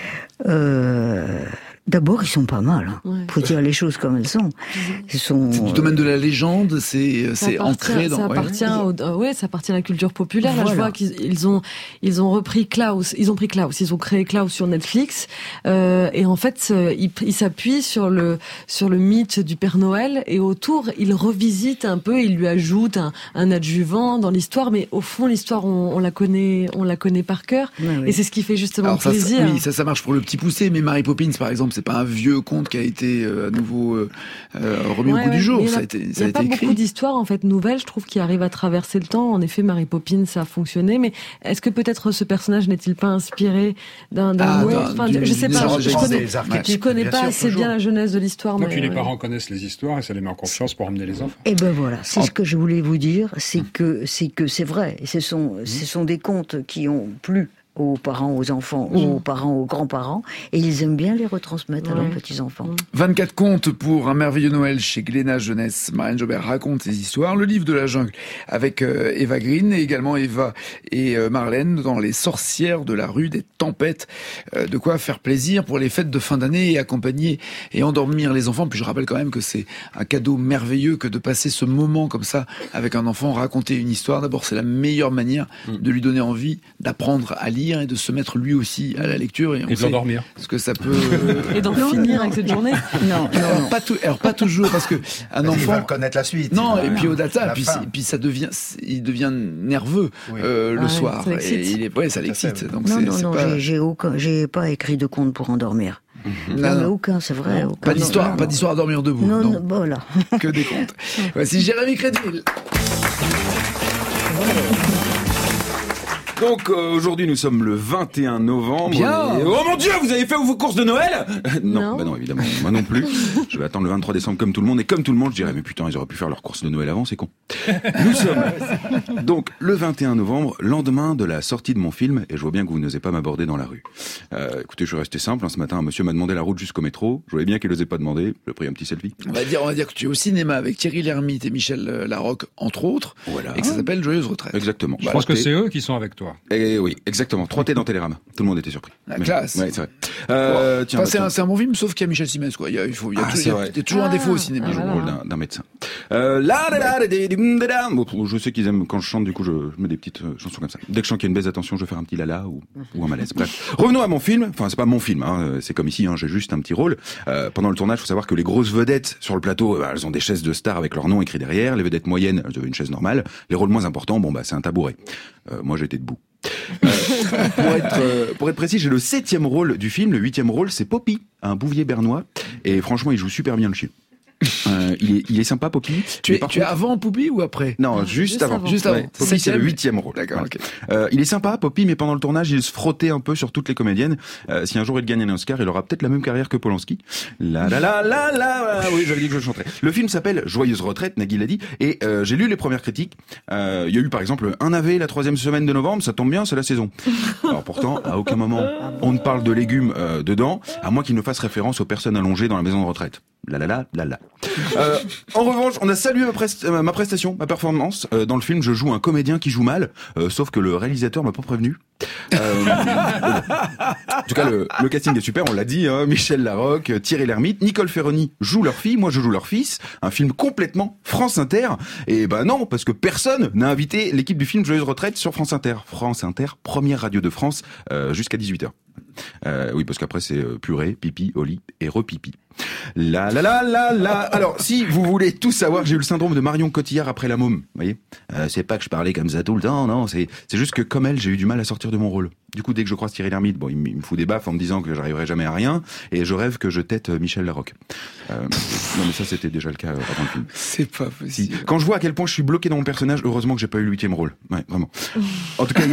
S4: D'abord, ils sont pas mal. Hein. Ouais. Faut dire les choses comme elles sont.
S1: C'est du domaine de la légende, c'est ancré dans.
S2: Ça appartient ça appartient à la culture populaire. Là, je vois qu'ils ont repris Klaus. Ils ont pris Klaus. Ils ont créé Klaus sur Netflix. Et en fait, ils s'appuient sur le mythe du Père Noël et autour, ils revisitent un peu. Ils lui ajoutent un adjuvant dans l'histoire, mais au fond, l'histoire, on la connaît par cœur. Ouais, et c'est ce qui fait justement plaisir.
S1: Oui, ça marche pour le petit poussé, mais Mary Poppins, par exemple. C'est pas un vieux conte qui a été à nouveau remis au goût du jour. Ça a été écrit. Il n'y a pas
S2: beaucoup d'histoires en fait nouvelles, je trouve, qui arrivent à traverser le temps. En effet, Mary Poppins, ça a fonctionné, mais est-ce que peut-être ce personnage n'est-il pas inspiré d'un autre? Enfin, je sais pas. Je connais pas assez bien la jeunesse de l'histoire.
S3: Donc les parents connaissent les histoires et ça les met en confiance pour emmener les enfants.
S4: Et ben voilà, c'est ce que je voulais vous dire, c'est que c'est vrai. Ce sont des contes qui ont plu aux parents, aux enfants, aux parents, aux grands-parents, et ils aiment bien les retransmettre à leurs petits-enfants.
S1: 24 contes pour un merveilleux Noël chez Glénat Jeunesse. Marlène Jobert raconte ses histoires. Le livre de la jungle avec Eva Green et également Eva et Marlène dans Les sorcières de la rue des tempêtes. De quoi faire plaisir pour les fêtes de fin d'année et accompagner et endormir les enfants. Puis je rappelle quand même que c'est un cadeau merveilleux que de passer ce moment comme ça avec un enfant, raconter une histoire. D'abord, c'est la meilleure manière de lui donner envie d'apprendre à lire lire et de se mettre lui aussi à la lecture. Et
S3: de l'endormir.
S1: Parce que ça peut...
S2: Et d'en finir avec cette journée.
S4: Non.
S1: Alors pas toujours, parce que un enfant...
S8: Il va connaître la suite.
S1: Non, et puis au-delà, puis il devient nerveux le soir. Ça l'excite. Donc
S4: non, j'ai pas écrit de conte pour endormir. Non, aucun, c'est vrai. Aucun.
S1: Pas d'histoire à dormir debout.
S4: Non, voilà.
S1: Que des contes. Voici Jérémy Crédville.
S5: Donc aujourd'hui nous sommes le 21 novembre.
S1: Bien.
S5: Oh mon Dieu, vous avez fait vos courses de Noël? Non, bah non évidemment, moi non plus. Je vais attendre le 23 décembre comme tout le monde, et comme tout le monde je dirais mais putain ils auraient pu faire leurs courses de Noël avant, c'est con. Nous sommes donc le 21 novembre, lendemain de la sortie de mon film, et je vois bien que vous n'osez pas m'aborder dans la rue. Écoutez, je suis resté simple, ce matin un monsieur m'a demandé la route jusqu'au métro, je voyais bien qu'il n'osait pas demander, j'ai pris un petit selfie.
S1: On va dire que tu es au cinéma avec Thierry Lhermitte et Michel Larocque entre autres, voilà. Et que ça s'appelle Joyeuse Retraite.
S5: Exactement.
S3: Je pense que c'est eux qui sont avec toi.
S5: Et oui, exactement. 3T dans Télérama. Tout le monde était surpris.
S1: La classe.
S5: Ouais, c'est vrai.
S1: Tiens, c'est un bon film, sauf qu'il y a Michel Simès, quoi. Il y a toujours un défaut au cinéma.
S5: Je joue le rôle d'un médecin. Je sais qu'ils aiment quand je chante, du coup, je mets des petites chansons comme ça. Dès que je sens qu'il y a une baisse d'attention, je vais faire un petit lala ou un malaise. Bref. Revenons à mon film. Enfin, c'est pas mon film, hein. C'est comme ici, hein. J'ai juste un petit rôle. Pendant le tournage, faut savoir que les grosses vedettes sur le plateau, elles ont des chaises de stars avec leur nom écrit derrière. Les vedettes moyennes, elles avaient une chaise normale. Les rôles moins importants, c'est un tabouret. Moi, j'étais debout. Pour être précis, j'ai le 7e rôle du film. Le 8e rôle, c'est Poppy, un bouvier bernois. Et franchement, il joue super bien le chien. Il est sympa, Poppy.
S1: Tu es avant Poppy ou après?
S5: Non, juste avant.
S1: Juste avant.
S5: Ouais, Poppy, c'est le 8e rôle.
S1: D'accord.
S5: Ouais. Okay. Il est sympa, Poppy, mais pendant le tournage, il se frottait un peu sur toutes les comédiennes. Si un jour il gagne un Oscar, il aura peut-être la même carrière que Polanski. Oui, j'avais dit que je chanterais. Le film s'appelle Joyeuse Retraite, Nagui l'a dit, et j'ai lu les premières critiques. Il y a eu par exemple un AV la 3e semaine de novembre, ça tombe bien, c'est la saison. Alors pourtant, à aucun moment on ne parle de légumes dedans, à moins qu'il ne fasse référence aux personnes allongées dans la maison de retraite. En revanche, on a salué ma prestation, ma performance. Dans le film, je joue un comédien qui joue mal, sauf que le réalisateur m'a pas prévenu. En tout cas, le casting est super, on l'a dit, hein, Michel Larocque, Thierry Lhermitte, Nicole Ferroni joue leur fille, moi je joue leur fils. Un film complètement France Inter. Et non, parce que personne n'a invité l'équipe du film Joyeuse Retraite sur France Inter. France Inter, première radio de France, jusqu'à 18h. Oui, parce qu'après c'est purée, pipi, au lit et repipi. Alors, si vous voulez tout savoir, j'ai eu le syndrome de Marion Cotillard après La Môme. Vous voyez, c'est pas que je parlais comme ça tout le temps, non. C'est juste que comme elle, j'ai eu du mal à sortir de mon rôle. Du coup, dès que je croise Thierry Lhermitte, il me fout des baffes en me disant que j'arriverai jamais à rien, et je rêve que je tête Michel Larocque. Non, mais ça, c'était déjà le cas avant le film.
S1: C'est pas possible.
S5: Quand je vois à quel point je suis bloqué dans mon personnage, heureusement que j'ai pas eu le 8e rôle. Ouais, vraiment. En tout cas,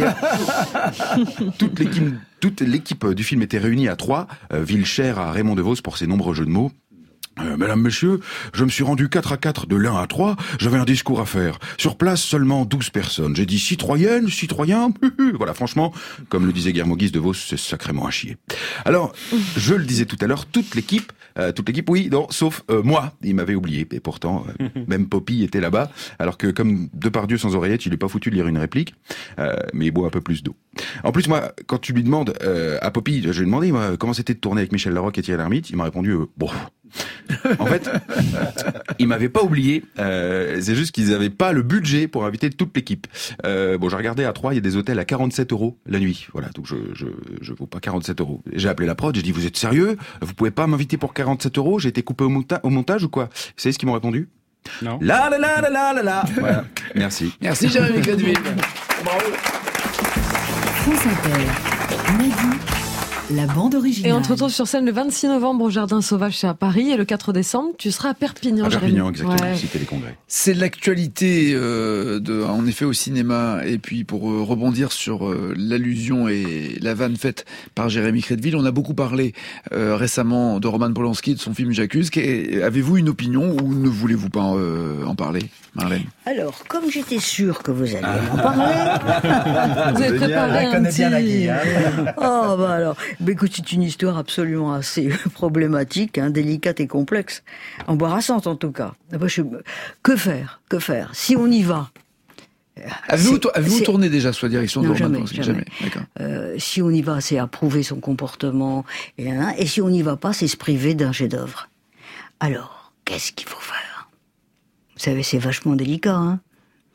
S5: toute l'équipe du film était réunie à 3, ville chère à Raymond Devos pour ses nombreux jeux de mots. Mesdames, messieurs, je me suis rendu 4 à 4 de l'1 à 3, j'avais un discours à faire. Sur place, seulement 12 personnes. J'ai dit citoyenne, citoyen, voilà, franchement, comme le disait Guillermo Guise de Vos, c'est sacrément à chier. Alors, je le disais tout à l'heure, toute l'équipe, oui, non, sauf moi, il m'avait oublié. Et pourtant, même Poppy était là-bas, alors que comme Depardieu sans oreillette, il est pas foutu de lire une réplique, mais il boit un peu plus d'eau. En plus, moi, quand tu lui demandes à Poppy, je lui ai demandé comment c'était de tourner avec Michel Larocque et Thierry Lhermitte, il m'a répondu bon. En fait, ils m'avaient pas oublié. C'est juste qu'ils avaient pas le budget pour inviter toute l'équipe. J'ai regardé à 3, il y a des hôtels à 47 € la nuit. Voilà, donc je vaux pas 47 €. J'ai appelé la prod, j'ai dit vous êtes sérieux? Vous pouvez pas m'inviter pour 47 €? J'ai été coupé au montage ou quoi? Vous savez ce qu'ils m'ont répondu?
S3: Non.
S5: Voilà. Merci.
S1: Merci Jérémy Crédville. Bravo.
S10: France Inter. Nagui. La bande originale.
S2: Et on te retrouve sur scène le 26 novembre au Jardin Sauvage, c'est à Paris, et le 4 décembre, tu seras à Perpignan.
S5: À Perpignan, exactement,
S2: ouais.
S5: Cité des Congrès.
S1: C'est l'actualité, en effet, au cinéma. Et puis, pour rebondir sur l'allusion et la vanne faite par Jérémy Crédville, on a beaucoup parlé récemment de Roman Polanski, de son film J'accuse. Avez-vous une opinion ou ne voulez-vous pas en parler, Marlène?
S4: Alors, comme j'étais sûre que vous alliez en parler...
S2: Vous avez préparé un petit...
S8: Nagui, hein.
S4: Oh, bah alors... écoute, c'est une histoire absolument assez problématique, délicate et complexe. Embarrassante, en tout cas. Que faire? Si on y va...
S1: Avez-vous tourné déjà sous la direction de Roman Polanski?
S4: Jamais.
S1: D'accord.
S4: Si on y va, c'est approuver son comportement. Et si on n'y va pas, c'est se priver d'un chef-d'œuvre. Alors, qu'est-ce qu'il faut faire? Vous savez, c'est vachement délicat,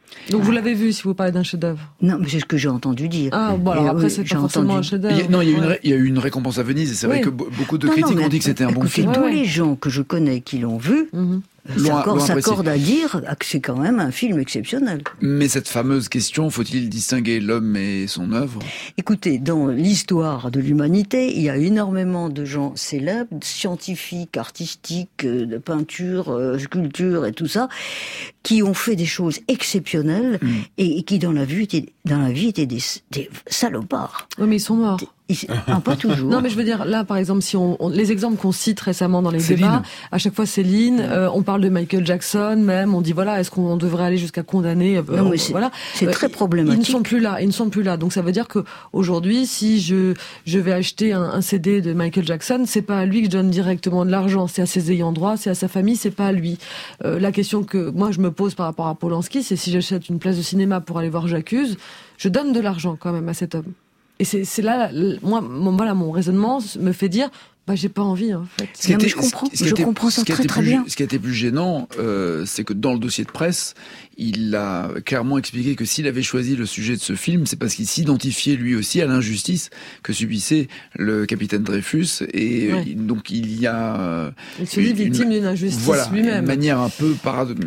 S2: Donc vous l'avez vu si vous parlez d'un chef-d'œuvre?
S4: Non, mais c'est ce que j'ai entendu dire.
S2: Ah, bon, alors après, c'est pas forcément un chef-d'œuvre.
S1: Il y a eu une récompense à Venise, et c'est vrai que beaucoup de critiques ont dit que c'était un bon film.
S4: Tous les gens que je connais qui l'ont vu, s'accordent à dire que c'est quand même un film exceptionnel.
S1: Mais cette fameuse question, faut-il distinguer l'homme et son œuvre?
S4: Écoutez, dans l'histoire de l'humanité, il y a énormément de gens célèbres, scientifiques, artistiques, de peinture, sculpture et tout ça, qui ont fait des choses exceptionnelles et qui dans la vie étaient des salopards.
S2: Oui, mais ils sont morts.
S4: Non, pas toujours.
S2: Non, mais je veux dire, là, par exemple, si les exemples qu'on cite récemment dans les débats, à chaque fois Céline, on parle de Michael Jackson, même, on dit voilà, est-ce qu'on devrait aller jusqu'à condamner
S4: non, mais
S2: voilà.
S4: C'est très problématique.
S2: Ils ne sont plus là. Donc ça veut dire que aujourd'hui, si je vais acheter un CD de Michael Jackson, c'est pas à lui que je donne directement de l'argent, c'est à ses ayants droit, c'est à sa famille, c'est pas à lui. La question que moi je me pose par rapport à Polanski, c'est si j'achète une place de cinéma pour aller voir J'accuse, je donne de l'argent quand même à cet homme. Et c'est là, moi, mon raisonnement me fait dire, j'ai pas envie, en fait.
S4: Je comprends ça très bien.
S1: Ce qui a été plus gênant, c'est que dans le dossier de presse, il a clairement expliqué que s'il avait choisi le sujet de ce film, c'est parce qu'il s'identifiait lui aussi à l'injustice que subissait le capitaine Dreyfus, et donc il y a...
S2: Il se dit victime d'une injustice lui-même.
S1: Une manière un peu,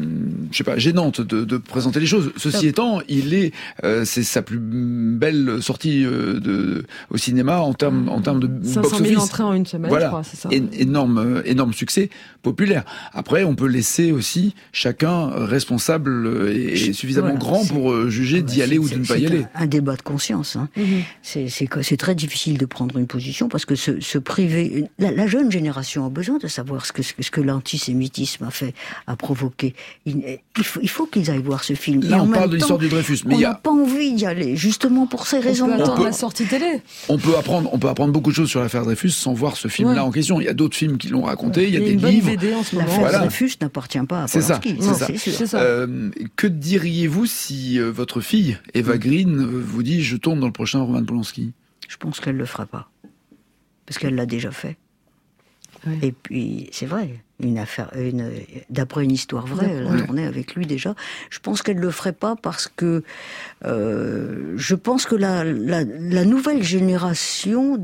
S1: gênante de présenter les choses. Ceci étant, c'est sa plus belle sortie au cinéma en termes de box-office.
S2: 500 000 entrées en une semaine.
S1: Voilà,
S2: je crois, c'est ça.
S1: Énorme succès populaire. Après, on peut laisser aussi chacun responsable et suffisamment grand pour juger d'y aller ou de ne pas y aller.
S4: Un débat de conscience. Hein. C'est très difficile de prendre une position parce que se priver... La jeune génération a besoin de savoir ce que l'antisémitisme a provoqué. Il faut qu'ils aillent voir ce film.
S1: Là, on parle de l'histoire du Dreyfus, mais
S4: on n'a pas envie d'y aller, justement pour ces raisons.
S2: On peut attendre la sortie télé.
S1: On peut apprendre beaucoup de choses sur l'affaire Dreyfus sans voir ce film-là en question. Il y a d'autres films qui l'ont raconté, il y a des livres.
S4: L'affaire Dreyfus n'appartient pas à Polanski.
S1: C'est ça. Que diriez-vous si votre fille, Eva Green, vous dit « je tourne dans le prochain Roman Polanski » ?
S4: Je pense qu'elle le fera pas. Parce qu'elle l'a déjà fait. Oui. Et puis, c'est vrai, d'après une histoire vraie, elle a tourné avec lui déjà. Je pense qu'elle le ferait pas parce que je pense que la nouvelle génération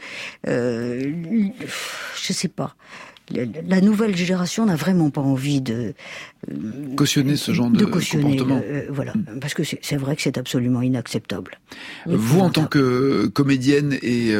S4: je sais pas. La nouvelle génération n'a vraiment pas envie de
S1: cautionner ce genre de comportement.
S4: Voilà, parce que c'est vrai que c'est absolument inacceptable.
S1: Vous, en tant que comédienne, et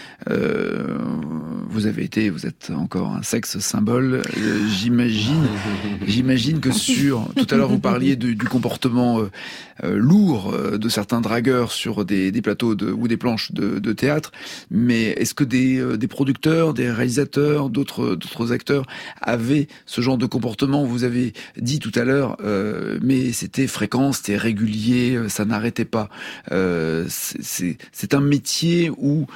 S1: vous êtes encore un sexe symbole. J'imagine que tout à l'heure vous parliez du comportement lourd de certains dragueurs sur des plateaux ou des planches de théâtre. Mais est-ce que des producteurs, des réalisateurs, d'autres acteurs avaient ce genre de comportement? Vous avez dit tout à l'heure, mais c'était fréquent, c'était régulier, ça n'arrêtait pas. C'est un métier où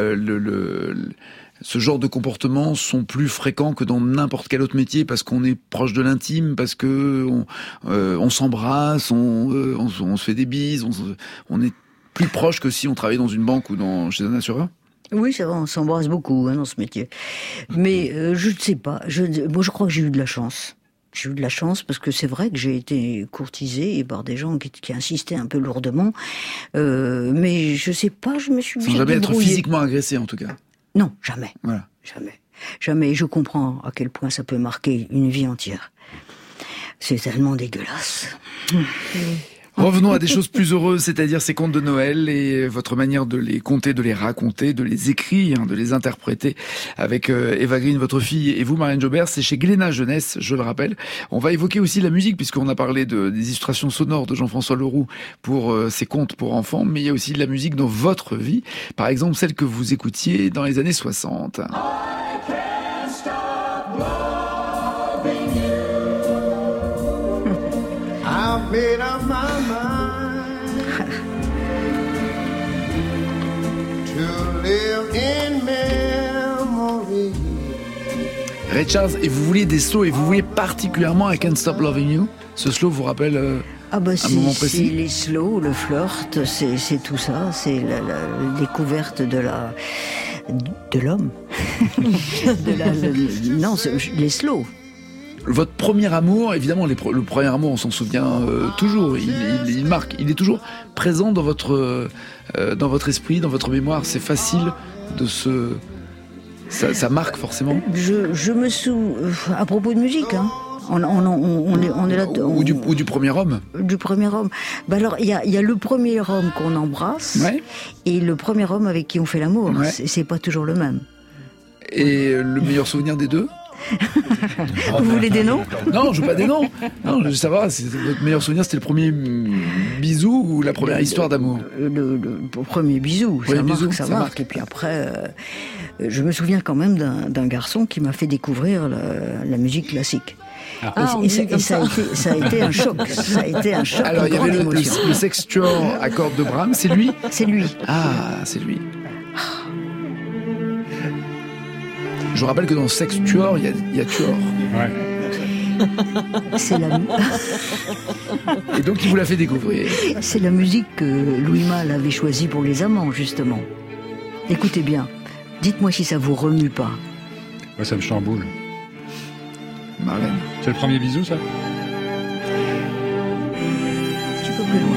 S1: ce genre de comportements sont plus fréquents que dans n'importe quel autre métier, parce qu'on est proche de l'intime, parce que on s'embrasse, on se fait des bises, on est plus proche que si on travaillait dans une banque ou chez un assureur.
S4: Oui, c'est vrai, on s'embrasse beaucoup dans ce métier. Mais je ne sais pas. Moi, je crois que j'ai eu de la chance. J'ai eu de la chance parce que c'est vrai que j'ai été courtisée par des gens qui insistaient un peu lourdement. Mais je sais pas, je me suis bien
S1: débrouillée. Sans jamais être physiquement agressée, en tout cas.
S4: Non, jamais.
S1: Voilà.
S4: Jamais. Et je comprends à quel point ça peut marquer une vie entière. C'est tellement dégueulasse.
S1: Revenons à des choses plus heureuses, c'est-à-dire ces contes de Noël et votre manière de les conter, de les raconter, de les écrire, de les interpréter avec Eva Green, votre fille, et vous, Marianne Jobert. C'est chez Glénat Jeunesse, je le rappelle. On va évoquer aussi la musique, puisqu'on a parlé des illustrations sonores de Jean-François Leroux pour ces contes pour enfants, mais il y a aussi de la musique dans votre vie. Par exemple, celle que vous écoutiez dans les années 60.
S11: Made up my mind to live in memory.
S1: Ray Charles, et vous vouliez des slows, et vous vouliez particulièrement I Can't Stop Loving You. Ce slow vous rappelle un moment précis?
S4: C'est les slows, le flirt, c'est tout ça, c'est la découverte de l'homme. Non, les slows.
S1: Votre premier amour, évidemment, le premier amour, on s'en souvient toujours. Il marque, il est toujours présent dans votre esprit, dans votre mémoire. C'est facile de se... Ça marque forcément.
S4: Je me souviens... À propos de musique, hein. On est là.
S1: Ou du premier homme.
S4: Du premier homme. Alors il y a le premier homme qu'on embrasse et le premier homme avec qui on fait l'amour. Ouais. C'est pas toujours le même.
S1: Et le meilleur souvenir des deux?
S4: Vous voulez des noms?
S1: Non, je veux pas des noms. Non, je veux savoir, votre meilleur souvenir, c'était le premier bisou ou la première histoire d'amour?
S4: Le premier bisou, ça marque. Et puis après, je me souviens quand même d'un garçon qui m'a fait découvrir la musique classique. Ça a été un choc. Ça a été un choc.
S1: Alors il y avait le sextuor à cordes de Brahms, c'est lui?
S4: C'est lui.
S1: Ah, c'est lui. Je vous rappelle que dans sextuor, il y a tuor.
S3: Ouais.
S4: C'est la...
S1: Et donc il vous l'a fait découvrir.
S4: C'est la musique que Louis Malle avait choisie pour les amants, justement. Écoutez bien. Dites-moi si ça vous remue pas.
S3: Ouais, ça me chamboule.
S1: Marlène.
S3: C'est le premier bisou, ça?
S4: Tu peux plus loin.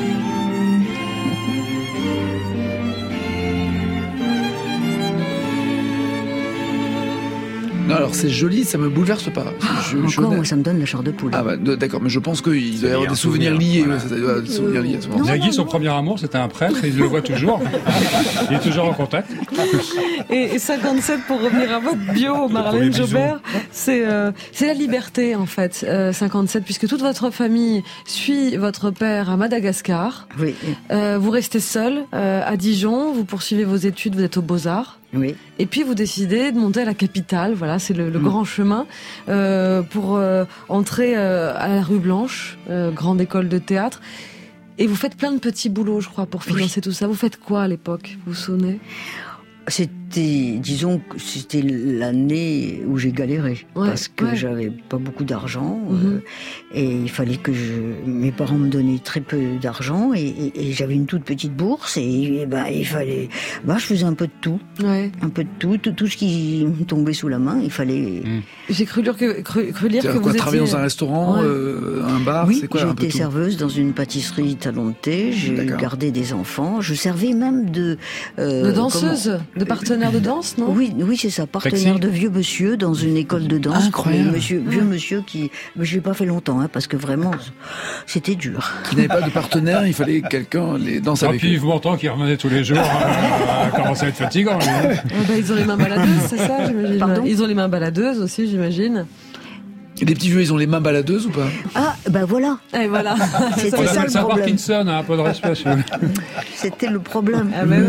S1: Non, alors c'est joli, ça me bouleverse pas.
S4: Moi, ça me donne la chair de poule.
S1: Ah bah d'accord, mais je pense qu'il doit y avoir des souvenirs liés. Ouais, ça doit y avoir des souvenirs liés à ce moment.
S3: Nagui, son premier amour, c'était un prêtre, il le voit toujours. Il est toujours en contact.
S2: Et 57, pour revenir à votre bio, Marlène Jobert, c'est la liberté, en fait, 57, puisque toute votre famille suit votre père à Madagascar.
S4: Oui.
S2: Vous restez seul à Dijon, vous poursuivez vos études, vous êtes aux Beaux-Arts.
S4: Oui.
S2: Et puis vous décidez de monter à la capitale, voilà, c'est le grand chemin pour entrer à la rue Blanche, grande école de théâtre. Et vous faites plein de petits boulots, je crois, pour financer tout ça. Vous faites quoi à l'époque, vous vous souvenez?
S4: Disons que c'était l'année où j'ai galéré, parce que j'avais pas beaucoup d'argent, et il fallait que mes parents me donnaient très peu d'argent, et j'avais une toute petite bourse, et il fallait, je faisais un peu de tout, un peu de tout ce qui me tombait sous la main, il fallait.
S2: J'ai cru lire que vous étiez
S1: travailler dans un restaurant, un bar,
S4: oui,
S1: c'est quoi?
S4: J'étais serveuse dans une pâtisserie talon de thé, j'ai gardé des enfants, je servais même de
S2: danseuse, de partenaire de danse, non?
S4: Oui, c'est ça, partenaire de vieux monsieur dans une école de danse.
S1: Incroyable.
S4: Vieux monsieur qui... Mais je l'ai pas fait longtemps, parce que vraiment, c'était dur.
S1: Qui n'avait pas de partenaire, il fallait quelqu'un les danser avec.
S3: Et puis Yves Montand qui revenait tous les jours, commençait à être fatigant.
S2: Ils ont les mains baladeuses, c'est ça, j'imagine.
S4: Pardon?
S2: Ils ont les mains baladeuses aussi, j'imagine.
S1: Et les petits vieux, ils ont les mains baladeuses ou pas?
S4: Ah, voilà.
S2: Et voilà.
S3: C'était ça le problème. Parkinson, un peu de respect.
S4: C'était le problème.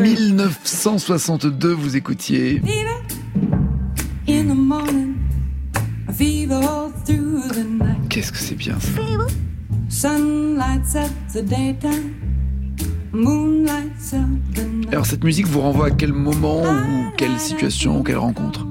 S1: 1962, vous écoutiez. Qu'est-ce que c'est bien ça? Alors cette musique vous renvoie à quel moment ou quelle situation ou quelle rencontre?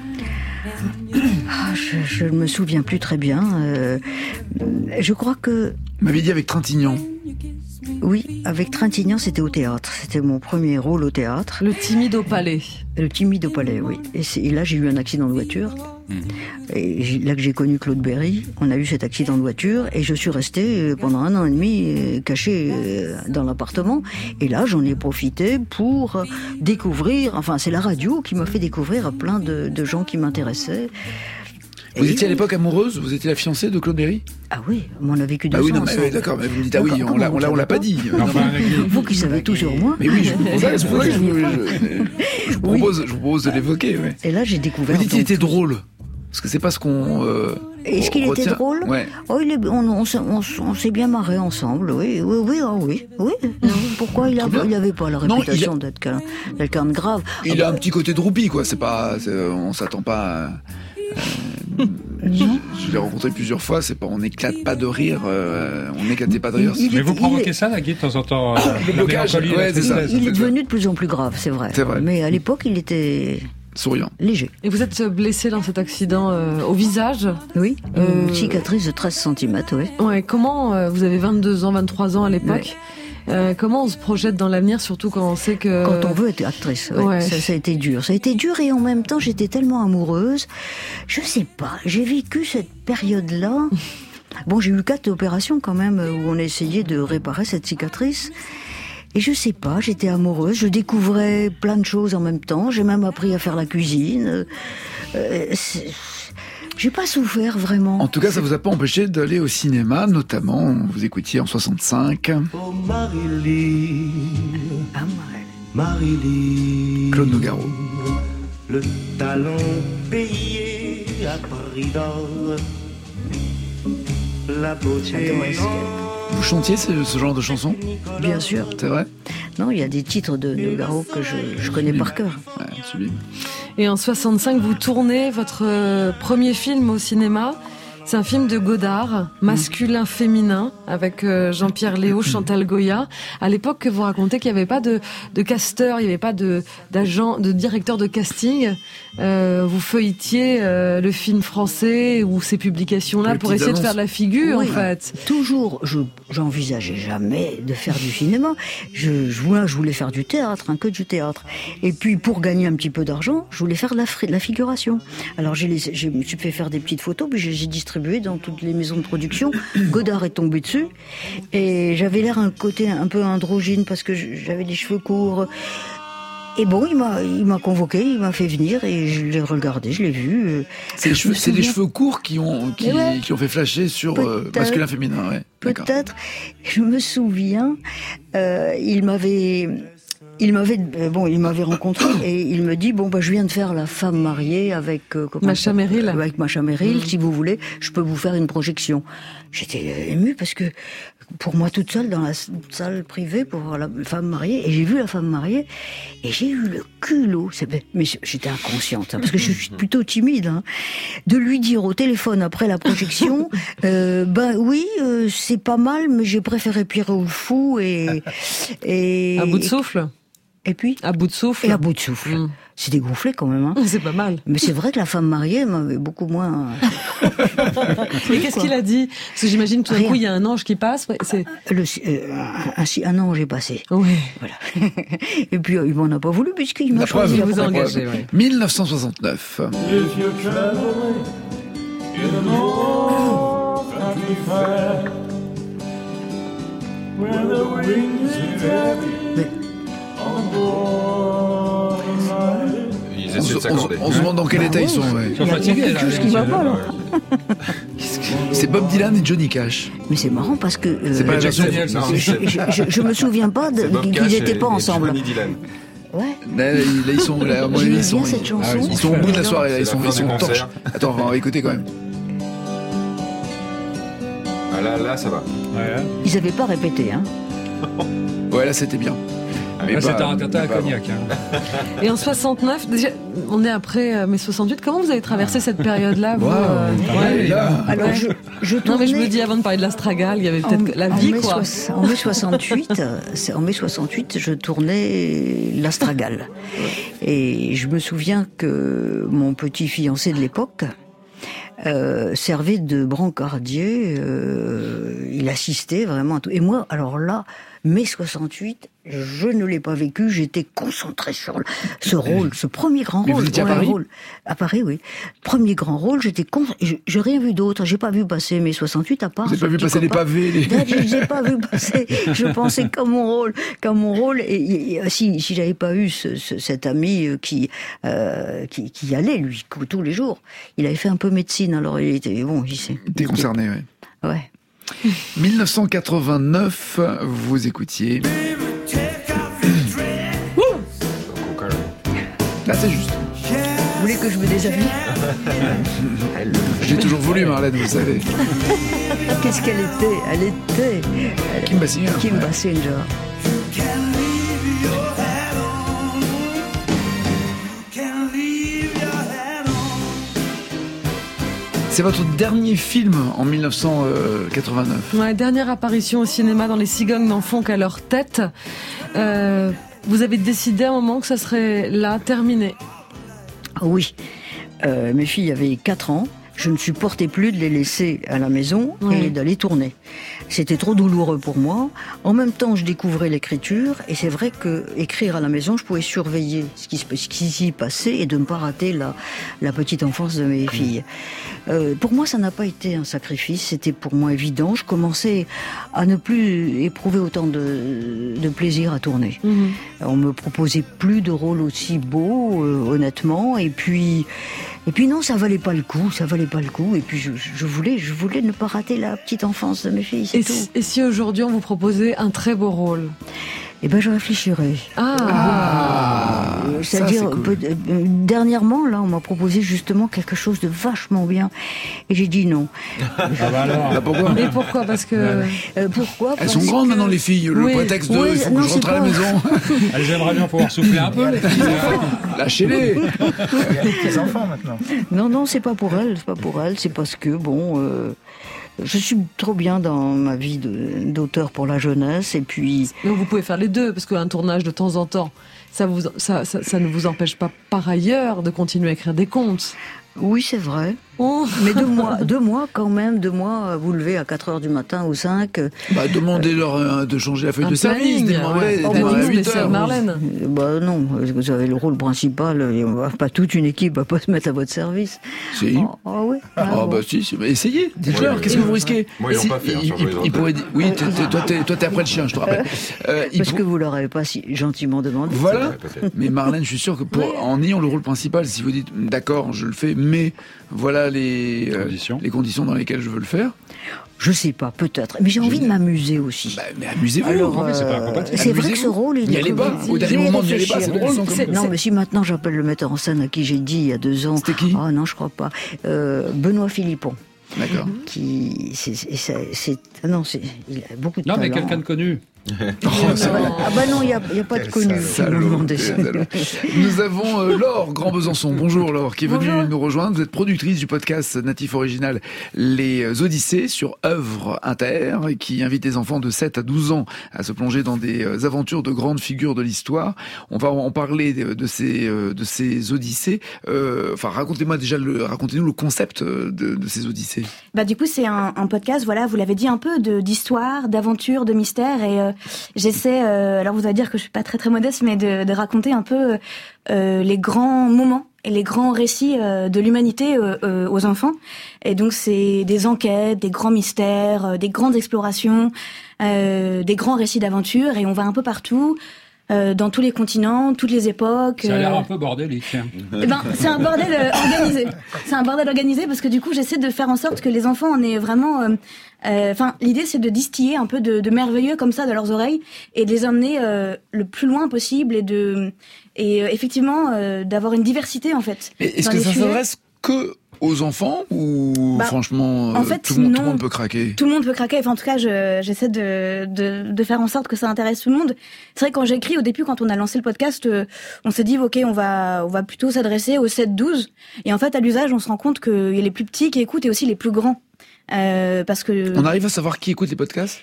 S4: Je ne me souviens plus très bien. Je crois que...
S1: Vous m'avez dit avec Trintignant.
S4: Oui, avec Trintignant, c'était au théâtre. C'était mon premier rôle au théâtre.
S2: Le timide au palais.
S4: Le timide au palais, oui. Et là, j'ai eu un accident de voiture. Et là que j'ai connu Claude Berry, on a eu cet accident de voiture et je suis resté pendant 1 an et demi caché dans l'appartement. Et là, j'en ai profité pour découvrir, c'est la radio qui m'a fait découvrir plein de gens qui m'intéressaient.
S1: Vous étiez à l'époque amoureuse? Vous étiez la fiancée de Claude Berry?
S4: Ah oui, on a vécu 2 ans.
S1: Ah oui, non, mais d'accord, mais vous me dites, on l'a pas dit.
S4: Vous qui savez tout sur moi.
S1: Mais oui, c'est pour ça que je vous propose de l'évoquer. Ouais.
S4: Et là, j'ai découvert...
S1: Vous dites qu'il était drôle. Parce que c'est pas ce qu'on
S4: Est-ce qu'il
S1: retient.
S4: était drôle?
S1: Ouais.
S4: Oh, on s'est bien marré ensemble, oui. Non, pourquoi il avait pas la réputation d'être quelqu'un de grave?
S1: Il a un petit côté droupi, quoi. On s'attend pas. Je l'ai rencontré plusieurs fois. On n'éclate pas de rire. On n'éclatait pas de rire.
S3: Mais vous provoquez ça, Nagui, de temps en temps.
S1: Le blocage. Ouais, c'est ça.
S4: Il est devenu de plus en plus grave, c'est vrai. Mais à l'époque, il était
S1: souriant,
S4: léger.
S2: Et vous êtes blessé dans cet accident au visage?
S4: Oui, une cicatrice de 13 cm, oui.
S2: Ouais, comment vous avez 22 ans, 23 ans à l'époque? Comment on se projette dans l'avenir, surtout quand on sait que...
S4: Quand on veut être actrice, ouais. Ça a été dur. Ça a été dur et en même temps, j'étais tellement amoureuse. Je sais pas, j'ai vécu cette période-là. Bon, j'ai eu 4 opérations quand même où on a essayé de réparer cette cicatrice. Et je sais pas, j'étais amoureuse, je découvrais plein de choses en même temps. J'ai même appris à faire la cuisine. J'ai pas souffert vraiment.
S1: En tout cas, ça vous a pas empêché d'aller au cinéma, notamment, vous écoutiez en 65.
S11: Oh Marilyn, Marilyn,
S1: Claude Nougaro.
S11: Le talent payé à prix d'or, la beauté.
S1: Vous chantiez ce genre de chansons ?
S4: Bien sûr.
S1: C'est vrai ?
S4: Non, il y a des titres de Nougaro que je connais par cœur.
S1: Ouais, sublime.
S2: Et en 65, vous tournez votre premier film au cinéma. C'est un film de Godard, masculin-féminin, avec Jean-Pierre Léaud, Chantal Goya. À l'époque, vous racontez qu'il n'y avait pas de casteur, il n'y avait pas d'agent, de directeur de casting. Vous feuilletiez le film français ou ces publications-là pour essayer de faire de la figure, en fait.
S4: Toujours, j'envisageais jamais de faire du cinéma. Je voulais faire du théâtre, que du théâtre. Et puis, pour gagner un petit peu d'argent, je voulais faire de la figuration. Alors, je me suis fait faire des petites photos, puis j'ai distribué dans toutes les maisons de production. Godard est tombé dessus et j'avais l'air un côté un peu androgyne parce que j'avais les cheveux courts. Et bon, il m'a convoqué, il m'a fait venir et je l'ai regardé, je l'ai vu.
S1: C'est les cheveux courts qui ont fait flasher sur masculin féminin, ouais.
S4: Peut-être. Je me souviens, il m'avait rencontré et il me dit je viens de faire La femme mariée avec
S2: Macha Merrill.
S4: Avec Macha Merrill, si vous voulez, je peux vous faire une projection. J'étais émue parce que pour moi toute seule dans la salle privée pour voir La femme mariée et j'ai vu La femme mariée et j'ai eu le culot, mais j'étais inconsciente parce que je suis plutôt timide, de lui dire au téléphone après la projection oui, c'est pas mal mais j'ai préféré Pierrot ou le fou et
S2: à bout de souffle.
S4: Et puis
S2: à bout de souffle.
S4: Et à bout de souffle. C'est dégonflé quand même.
S2: C'est pas mal.
S4: Mais c'est vrai que La femme mariée m'avait beaucoup moins...
S2: Et qu'est-ce qu'il a dit ? Parce que j'imagine tout d'un coup, il y a un ange qui passe.
S4: Un ange est passé.
S2: Oui.
S4: Voilà. Et puis, il m'en a pas voulu puisqu'il m'a choisi.
S2: Il vous a engagé, oui.
S1: 1969. On se demande dans quel état ils sont.
S2: Ils sont fatigués, là.
S4: Ce qui va pas, là.
S1: C'est Bob Dylan et Johnny Cash.
S4: Mais c'est marrant parce que...
S1: c'est pas la version.
S4: Je me souviens pas qu'ils n'étaient pas ensemble. Ouais.
S1: Là, ils sont au bout de la soirée. Là, ils sont torches. Attends, on va écouter quand même.
S5: Ah là, ça va.
S3: Ouais.
S4: Ils avaient pas répété,
S1: Ouais, là, c'était bien.
S3: Là, c'était un tata à cognac.
S2: Et en 69, déjà, on est après mai 68. Comment vous avez traversé cette période-là vous,
S4: Alors, je tournais...
S2: Non, mais je me dis, avant de parler de l'Astragale, il y avait peut-être la vie, quoi.
S4: En mai 68, je tournais l'Astragale. Et je me souviens que mon petit fiancé de l'époque servait de brancardier. Il assistait vraiment à tout. Et moi, alors là, mai 68, je ne l'ai pas vécu, j'étais concentrée sur ce rôle, ce premier grand rôle.
S1: Mais vous étiez à Paris ?
S4: À Paris, oui. Premier grand rôle, j'ai rien vu d'autre, j'ai pas vu passer mai 68 à part...
S1: Vous n'avez pas vu passer les pavés
S4: J'ai pas vu passer, je pensais qu'à mon rôle, et si j'avais pas eu cet ami qui allait, lui, tous les jours, il avait fait un peu médecine, alors il était, il
S1: était concerné, oui.
S4: Ouais.
S1: 1989, vous écoutiez... Là, c'est juste.
S4: Vous voulez que je me déshabille ?
S1: J'ai toujours voulu, Marlène, vous savez.
S4: Qu'est-ce qu'elle était ? Elle était...
S1: Kim Basinger.
S4: Kim Basinger.
S1: C'est votre dernier film en 1989.
S2: Ouais, dernière apparition au cinéma dans Les cigognes n'en font qu'à leur tête. Vous avez décidé à un moment que ça serait là, terminé.
S4: Oui. Mes filles avaient 4 ans. je ne supportais plus de les laisser à la maison et d'aller tourner. C'était trop douloureux pour moi. En même temps, je découvrais l'écriture et c'est vrai que écrire à la maison, je pouvais surveiller ce qui s'y passait et de ne pas rater la petite enfance de mes filles. Pour moi, ça n'a pas été un sacrifice, c'était pour moi évident. Je commençais à ne plus éprouver autant de plaisir à tourner. On me proposait plus de rôles aussi beaux, honnêtement, et puis non, ça valait pas le coup. Et puis je voulais ne pas rater la petite enfance de mes filles.
S2: Et si aujourd'hui on vous proposait un très beau rôle?
S4: Eh ben, je réfléchirais. C'est-à-dire, dernièrement, là, on m'a proposé justement quelque chose de vachement bien, et j'ai dit non.
S1: Pourquoi?
S2: Mais pourquoi? Parce que
S4: pourquoi?
S1: Elles sont grandes maintenant, les filles. Le prétexte de il faut que je rentre à la maison.
S3: J'aimerais bien pouvoir souffler un peu, les filles.
S1: Lâchez-les.
S8: Il y a des enfants maintenant.
S4: Non, c'est pas pour elles. C'est parce que je suis trop bien dans ma vie d'auteur pour la jeunesse, et puis...
S2: Donc vous pouvez faire les deux, parce qu'un tournage de temps en temps, ça ne vous empêche pas par ailleurs de continuer à écrire des contes.
S4: Oui, c'est vrai. Mais 2 mois quand même, 2 mois, vous levez à 4h du matin ou 5.
S1: Demandez-leur de changer la feuille de service.
S2: Demandez Marlène.
S4: Non, vous avez le rôle principal, et pas toute une équipe va pas se mettre à votre service.
S1: Si.
S4: Oui.
S1: Si. Essayez. Dites-leur, qu'est-ce que vous risquez?
S5: Moi, ils l'ont pas fait.
S1: Ils pourraient dire, oui, toi, t'es après le chien, je te rappelle.
S4: Parce que vous leur avez pas si gentiment demandé.
S1: Voilà. Mais Marlène, je suis sûr que en ayant le rôle principal, si vous dites, d'accord, je le fais, mais voilà les conditions dans lesquelles je veux le faire.
S4: Je sais pas, peut-être. Mais j'ai envie de m'amuser aussi.
S1: Mais amusez-vous.
S4: Alors, c'est vrai que ce rôle, il
S1: n'y allez pas. Au dernier moment, n'y allez pas. C'est drôle.
S4: Non, mais si maintenant j'appelle le metteur en scène à qui j'ai dit il y a 2 ans.
S1: C'était qui?
S4: Ah non, je crois pas. Benoît Philippon.
S1: D'accord.
S4: Il a beaucoup de talent.
S3: Non, mais quelqu'un de connu.
S4: Non, il n'y a pas de connu.
S1: Nous avons Laure Grand-Besançon. Bonjour Laure, qui est venue nous rejoindre. Vous êtes productrice du podcast natif original Les Odyssées sur Œuvre Inter, qui invite les enfants de 7 à 12 ans à se plonger dans des aventures de grandes figures de l'histoire. On va en parler de ces Odyssées. Racontez-nous le concept de ces Odyssées.
S12: Du coup, c'est un podcast, voilà, vous l'avez dit, un peu d'histoire, d'aventure, de mystère, et j'essaie, alors vous allez dire que je suis pas très très modeste, mais de raconter un peu les grands moments et les grands récits de l'humanité aux enfants. Et donc c'est des enquêtes, des grands mystères, des grandes explorations, des grands récits d'aventure, et on va un peu partout. Dans tous les continents, toutes les époques.
S3: Ça a l'air un peu bordélique.
S12: C'est un bordel organisé. C'est un bordel organisé parce que du coup, j'essaie de faire en sorte que les enfants en aient vraiment... l'idée, c'est de distiller un peu de merveilleux comme ça de leurs oreilles et de les emmener le plus loin possible et effectivement d'avoir une diversité en fait.
S1: Est-ce que ça s'adresse que aux enfants ou franchement
S12: en fait,
S1: tout le monde peut craquer?
S12: Tout le monde peut craquer. Enfin, en tout cas, j'essaie de faire en sorte que ça intéresse tout le monde. C'est vrai que quand j'écris, au début, quand on a lancé le podcast, on s'est dit ok, on va plutôt s'adresser aux 7-12. Et en fait, à l'usage, on se rend compte qu'il y a les plus petits qui écoutent et aussi les plus grands. Parce que
S1: on arrive à savoir qui écoute les podcasts?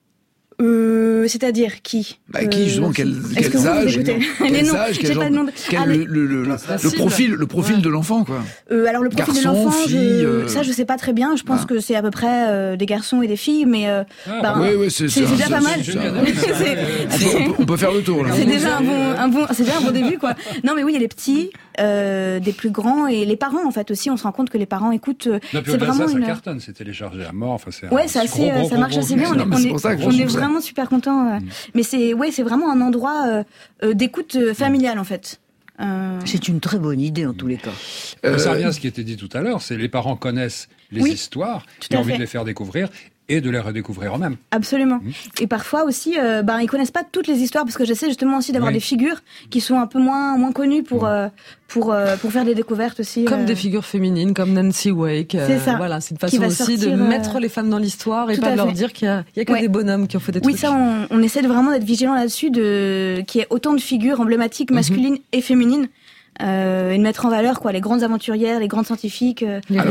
S12: C'est-à-dire qui?
S1: Qui justement, quels âges?
S12: Les noms, j'ai pas de nom.
S1: Le profil de l'enfant, quoi.
S12: Alors le profil de l'enfant, ça je sais pas très bien. Je pense que c'est à peu près des garçons et des filles, mais c'est déjà pas mal.
S1: On peut faire le tour.
S12: C'est déjà un bon début, quoi. Non, mais oui, il y a les petits, des plus grands et les parents en fait aussi. On se rend compte que les parents écoutent.
S3: C'est vraiment ça cartonne, c'est téléchargé à mort.
S12: Ça marche assez bien. On est vraiment super content. Mais c'est vraiment un endroit d'écoute familiale en fait.
S4: C'est une très bonne idée en tous les cas.
S3: Ça revient à ce qui était dit tout à l'heure, c'est les parents connaissent les histoires, ils ont envie de les faire découvrir et de les redécouvrir eux-mêmes.
S12: Absolument. Et parfois aussi, ils connaissent pas toutes les histoires parce que j'essaie justement aussi d'avoir des figures qui sont un peu moins connues pour faire des découvertes aussi.
S2: Comme des figures féminines, comme Nancy Wake.
S12: C'est ça.
S2: Voilà, c'est une façon aussi de mettre les femmes dans l'histoire et pas de leur dire qu'il y a que des bonhommes qui ont fait des trucs.
S12: Oui, ça, on essaie vraiment d'être vigilant là-dessus, qu'il y ait autant de figures emblématiques masculines et féminines. et de mettre en valeur les grandes aventurières, les grandes scientifiques.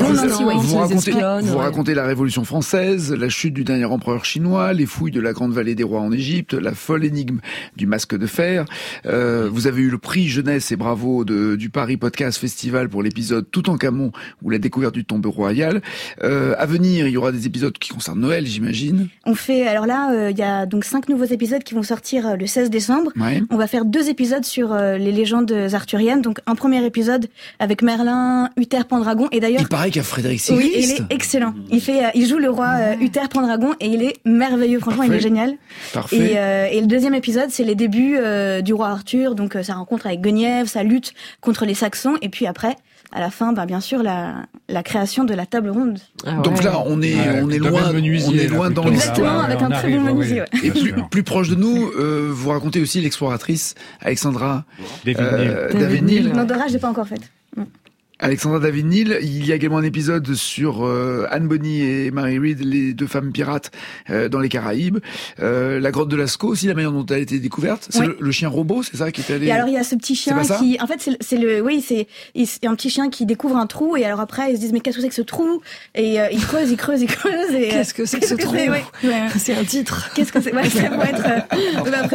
S1: Vous racontez la Révolution française, la chute du dernier empereur chinois, les fouilles de la Grande Vallée des Rois en Égypte, la folle énigme du masque de fer. Vous avez eu le prix jeunesse et bravo du Paris Podcast Festival pour l'épisode Toutankhamon ou la découverte du tombeau royal. À venir, il y aura des épisodes qui concernent Noël, j'imagine.
S12: On fait, alors là, il y a donc 5 nouveaux épisodes qui vont sortir le 16 décembre. Ouais. On va faire 2 épisodes sur les légendes arthuriennes. Donc un premier épisode avec Merlin, Uther Pendragon. Et d'ailleurs,
S1: il paraît qu'il y a Frédéric Sigrist.
S12: Oui, il est excellent. Il joue le roi Uther Pendragon et il est merveilleux. Franchement, il est génial.
S1: Parfait.
S12: Et le deuxième épisode, c'est les débuts du roi Arthur. Donc sa rencontre avec Guenièvre, sa lutte contre les Saxons. Et puis après, à la fin, bien sûr, la création de la table ronde.
S1: Donc là, on est loin dans
S12: l'histoire. Avec un très bon menuisier.
S1: Et plus proche de nous, vous racontez aussi l'exploratrice Alexandra David-Nil.
S12: Non, Dora, je l'ai pas encore faite.
S1: Alexandra David-Nil, il y a également un épisode sur Anne Bonny et Mary Read, les 2 femmes pirates dans les Caraïbes. La grotte de Lascaux aussi, la manière dont elle a été découverte. C'est le chien robot, c'est ça qui est allé.
S12: Et alors il y a ce petit chien qui, en fait, c'est un petit chien qui découvre un trou et alors après ils se disent mais qu'est-ce que c'est que ce trou et il creuse et
S2: qu'est-ce que c'est que ce trou C'est un titre.
S12: Qu'est-ce que c'est ça pourrait être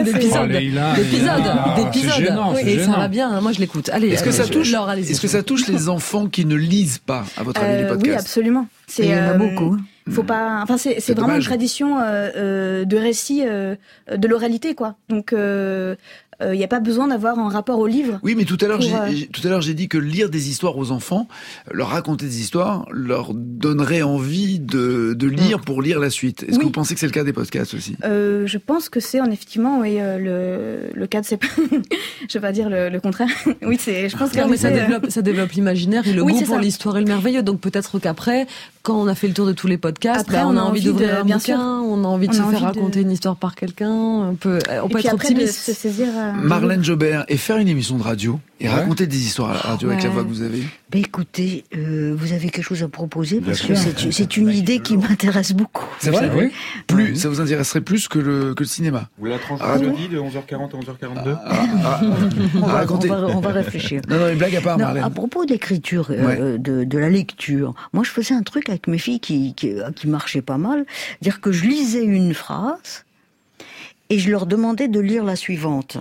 S2: d'épisode. Et ça va bien. Moi je l'écoute. Allez.
S1: Est-ce que ça touche les enfants qui ne lisent pas, à votre avis, les podcasts?
S12: Oui, absolument.
S4: Il y en a beaucoup.
S12: Faut pas. Enfin, c'est vraiment dommage. Une tradition de récit, de l'oralité, quoi. Donc, il n'y a pas besoin d'avoir un rapport au livre.
S1: Oui, mais tout à l'heure, j'ai dit que lire des histoires aux enfants, leur raconter des histoires, leur donnerait envie de lire pour lire la suite. Est-ce que vous pensez que c'est le cas des podcasts aussi?
S12: Je pense que c'est effectivement le cas de ces. Je vais pas dire le contraire. Oui, je pense que.
S2: Mais ça développe l'imaginaire et le goût pour l'histoire et le merveilleux. Donc peut-être qu'après, quand on a fait le tour de tous les podcasts, après, on a envie d'ouvrir un bouquin, on a envie de se faire raconter une histoire par quelqu'un. On peut être optimiste.
S12: Se saisir.
S1: Marlène Jobert, et faire une émission de radio et raconter des histoires à la radio avec la voix que vous avez.
S4: Écoutez, vous avez quelque chose à proposer parce que c'est une idée qui m'intéresse beaucoup.
S1: C'est vrai, oui. Ça vous intéresserait plus que le cinéma.
S5: Vous la transmission de 11h40 à 11h42.
S4: On va réfléchir.
S1: Non, une blague à part, Marlène.
S4: À propos d'écriture, de la lecture, moi je faisais un truc avec mes filles qui marchait pas mal, dire que je lisais une phrase et je leur demandais de lire la suivante.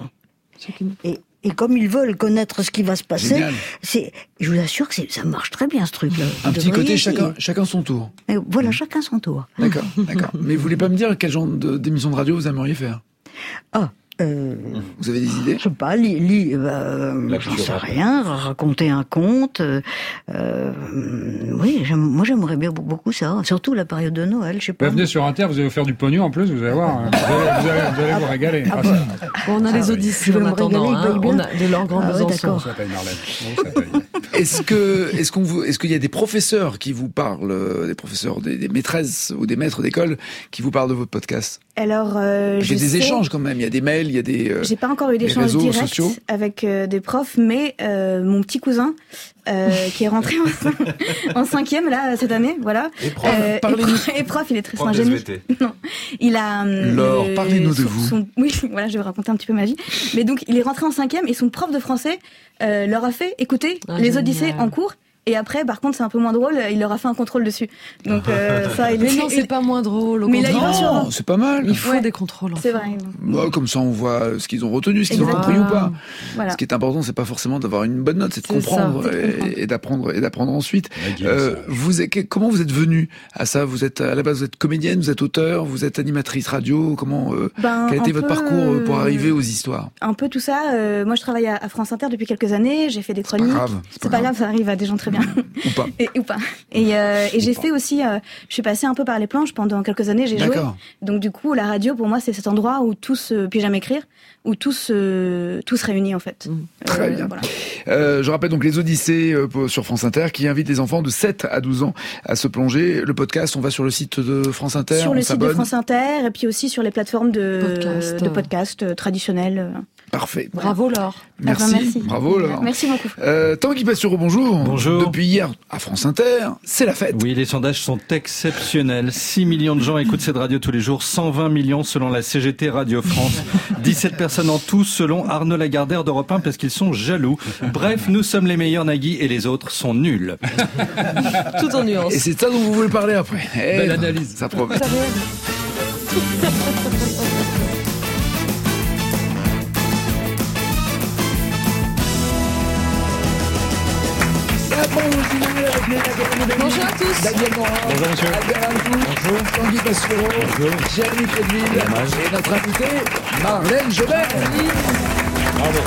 S4: Et comme ils veulent connaître ce qui va se passer, je vous assure que ça marche très bien ce truc-là.
S1: Un petit côté chacun son tour.
S4: Et voilà, chacun son tour.
S1: D'accord. Mais vous voulez pas me dire quel genre d'émission de radio vous aimeriez faire? Vous avez des idées?
S4: Je sais pas, j'en sais rien, raconter un conte. Oui, moi j'aimerais bien beaucoup ça, surtout la période de Noël, je sais pas.
S3: Venez sur Inter, vous allez vous faire du pognon en plus, vous allez voir, vous allez vous régaler.
S2: On a les auditions en attendant, on a de leur grand Besançon.
S3: Ça s'appelle Marlène.
S1: Est-ce qu'il y a des professeurs qui vous parlent, des professeurs, des maîtresses ou des maîtres d'école qui vous parlent de votre podcast?
S12: Alors,
S1: il y a des échanges quand même, il y a des mails, il y a des
S12: j'ai pas encore eu d'échanges directs avec des profs, mais mon petit cousin qui est rentré en 5e là cette année, voilà.
S5: Et
S12: prof, il est très génie. Non, il a.
S1: Laure, parlez-nous de vous.
S12: Oui, voilà, je vais raconter un petit peu ma vie. Mais donc, il est rentré en 5e et son prof de français leur a fait écouter les Odyssées en cours. Et après, par contre, c'est un peu moins drôle, il leur a fait un contrôle dessus. Donc,
S2: c'est pas moins drôle.
S12: Mais là,
S1: non, c'est pas mal.
S2: Il faut des contrôles.
S12: C'est vrai.
S1: Comme ça, on voit ce qu'ils ont retenu, ce qu'ils ont compris ou pas.
S12: Voilà.
S1: Ce qui est important, c'est pas forcément d'avoir une bonne note, c'est de comprendre et d'apprendre ensuite. Comment vous êtes venu à ça? À la base, vous êtes comédienne, vous êtes auteur, vous êtes animatrice radio. Quel a été votre parcours pour arriver aux histoires?
S12: Un peu tout ça. Moi, je travaille à France Inter depuis quelques années. J'ai fait des chroniques. C'est pas grave, ça arrive à des gens très bien. Ou pas. Et j'ai fait aussi, je suis passée un peu par les planches pendant quelques années, j'ai joué. Donc du coup, la radio pour moi c'est cet endroit où tous, puis jamais écrire, où tous réunis en fait.
S1: Très bien. Voilà. Je rappelle donc les Odyssées sur France Inter qui invitent les enfants de 7 à 12 ans à se plonger. Le podcast, on va sur le site de France Inter.
S12: Sur le site de France Inter et puis aussi sur les plateformes de podcasts traditionnels.
S1: Parfait.
S2: Bravo Laure.
S1: Merci. Bravo Laure.
S12: Merci beaucoup.
S1: Tanguy Pastureau, bonjour.
S13: Bonjour.
S1: Depuis hier, à France Inter, c'est la fête.
S13: Oui, les sondages sont exceptionnels. 6 millions de gens écoutent cette radio tous les jours, 120 millions selon la CGT Radio France. 17 personnes en tout selon Arnaud Lagardère d'Europe 1 parce qu'ils sont jaloux. Bref, nous sommes les meilleurs, Nagui, et les autres sont nuls.
S2: Tout en nuance.
S1: Et c'est ça dont vous voulez parler après.
S3: Belle analyse.
S1: Ça promet.
S2: Bonjour à tous.
S1: Daniel Morin.
S13: Bonjour monsieur.
S1: Albert Alvou. Bonjour. Tanguy Pastureau. Bonjour. Jérémy Cléville. Et notre invité, Marlène Jobert.
S3: Bravo.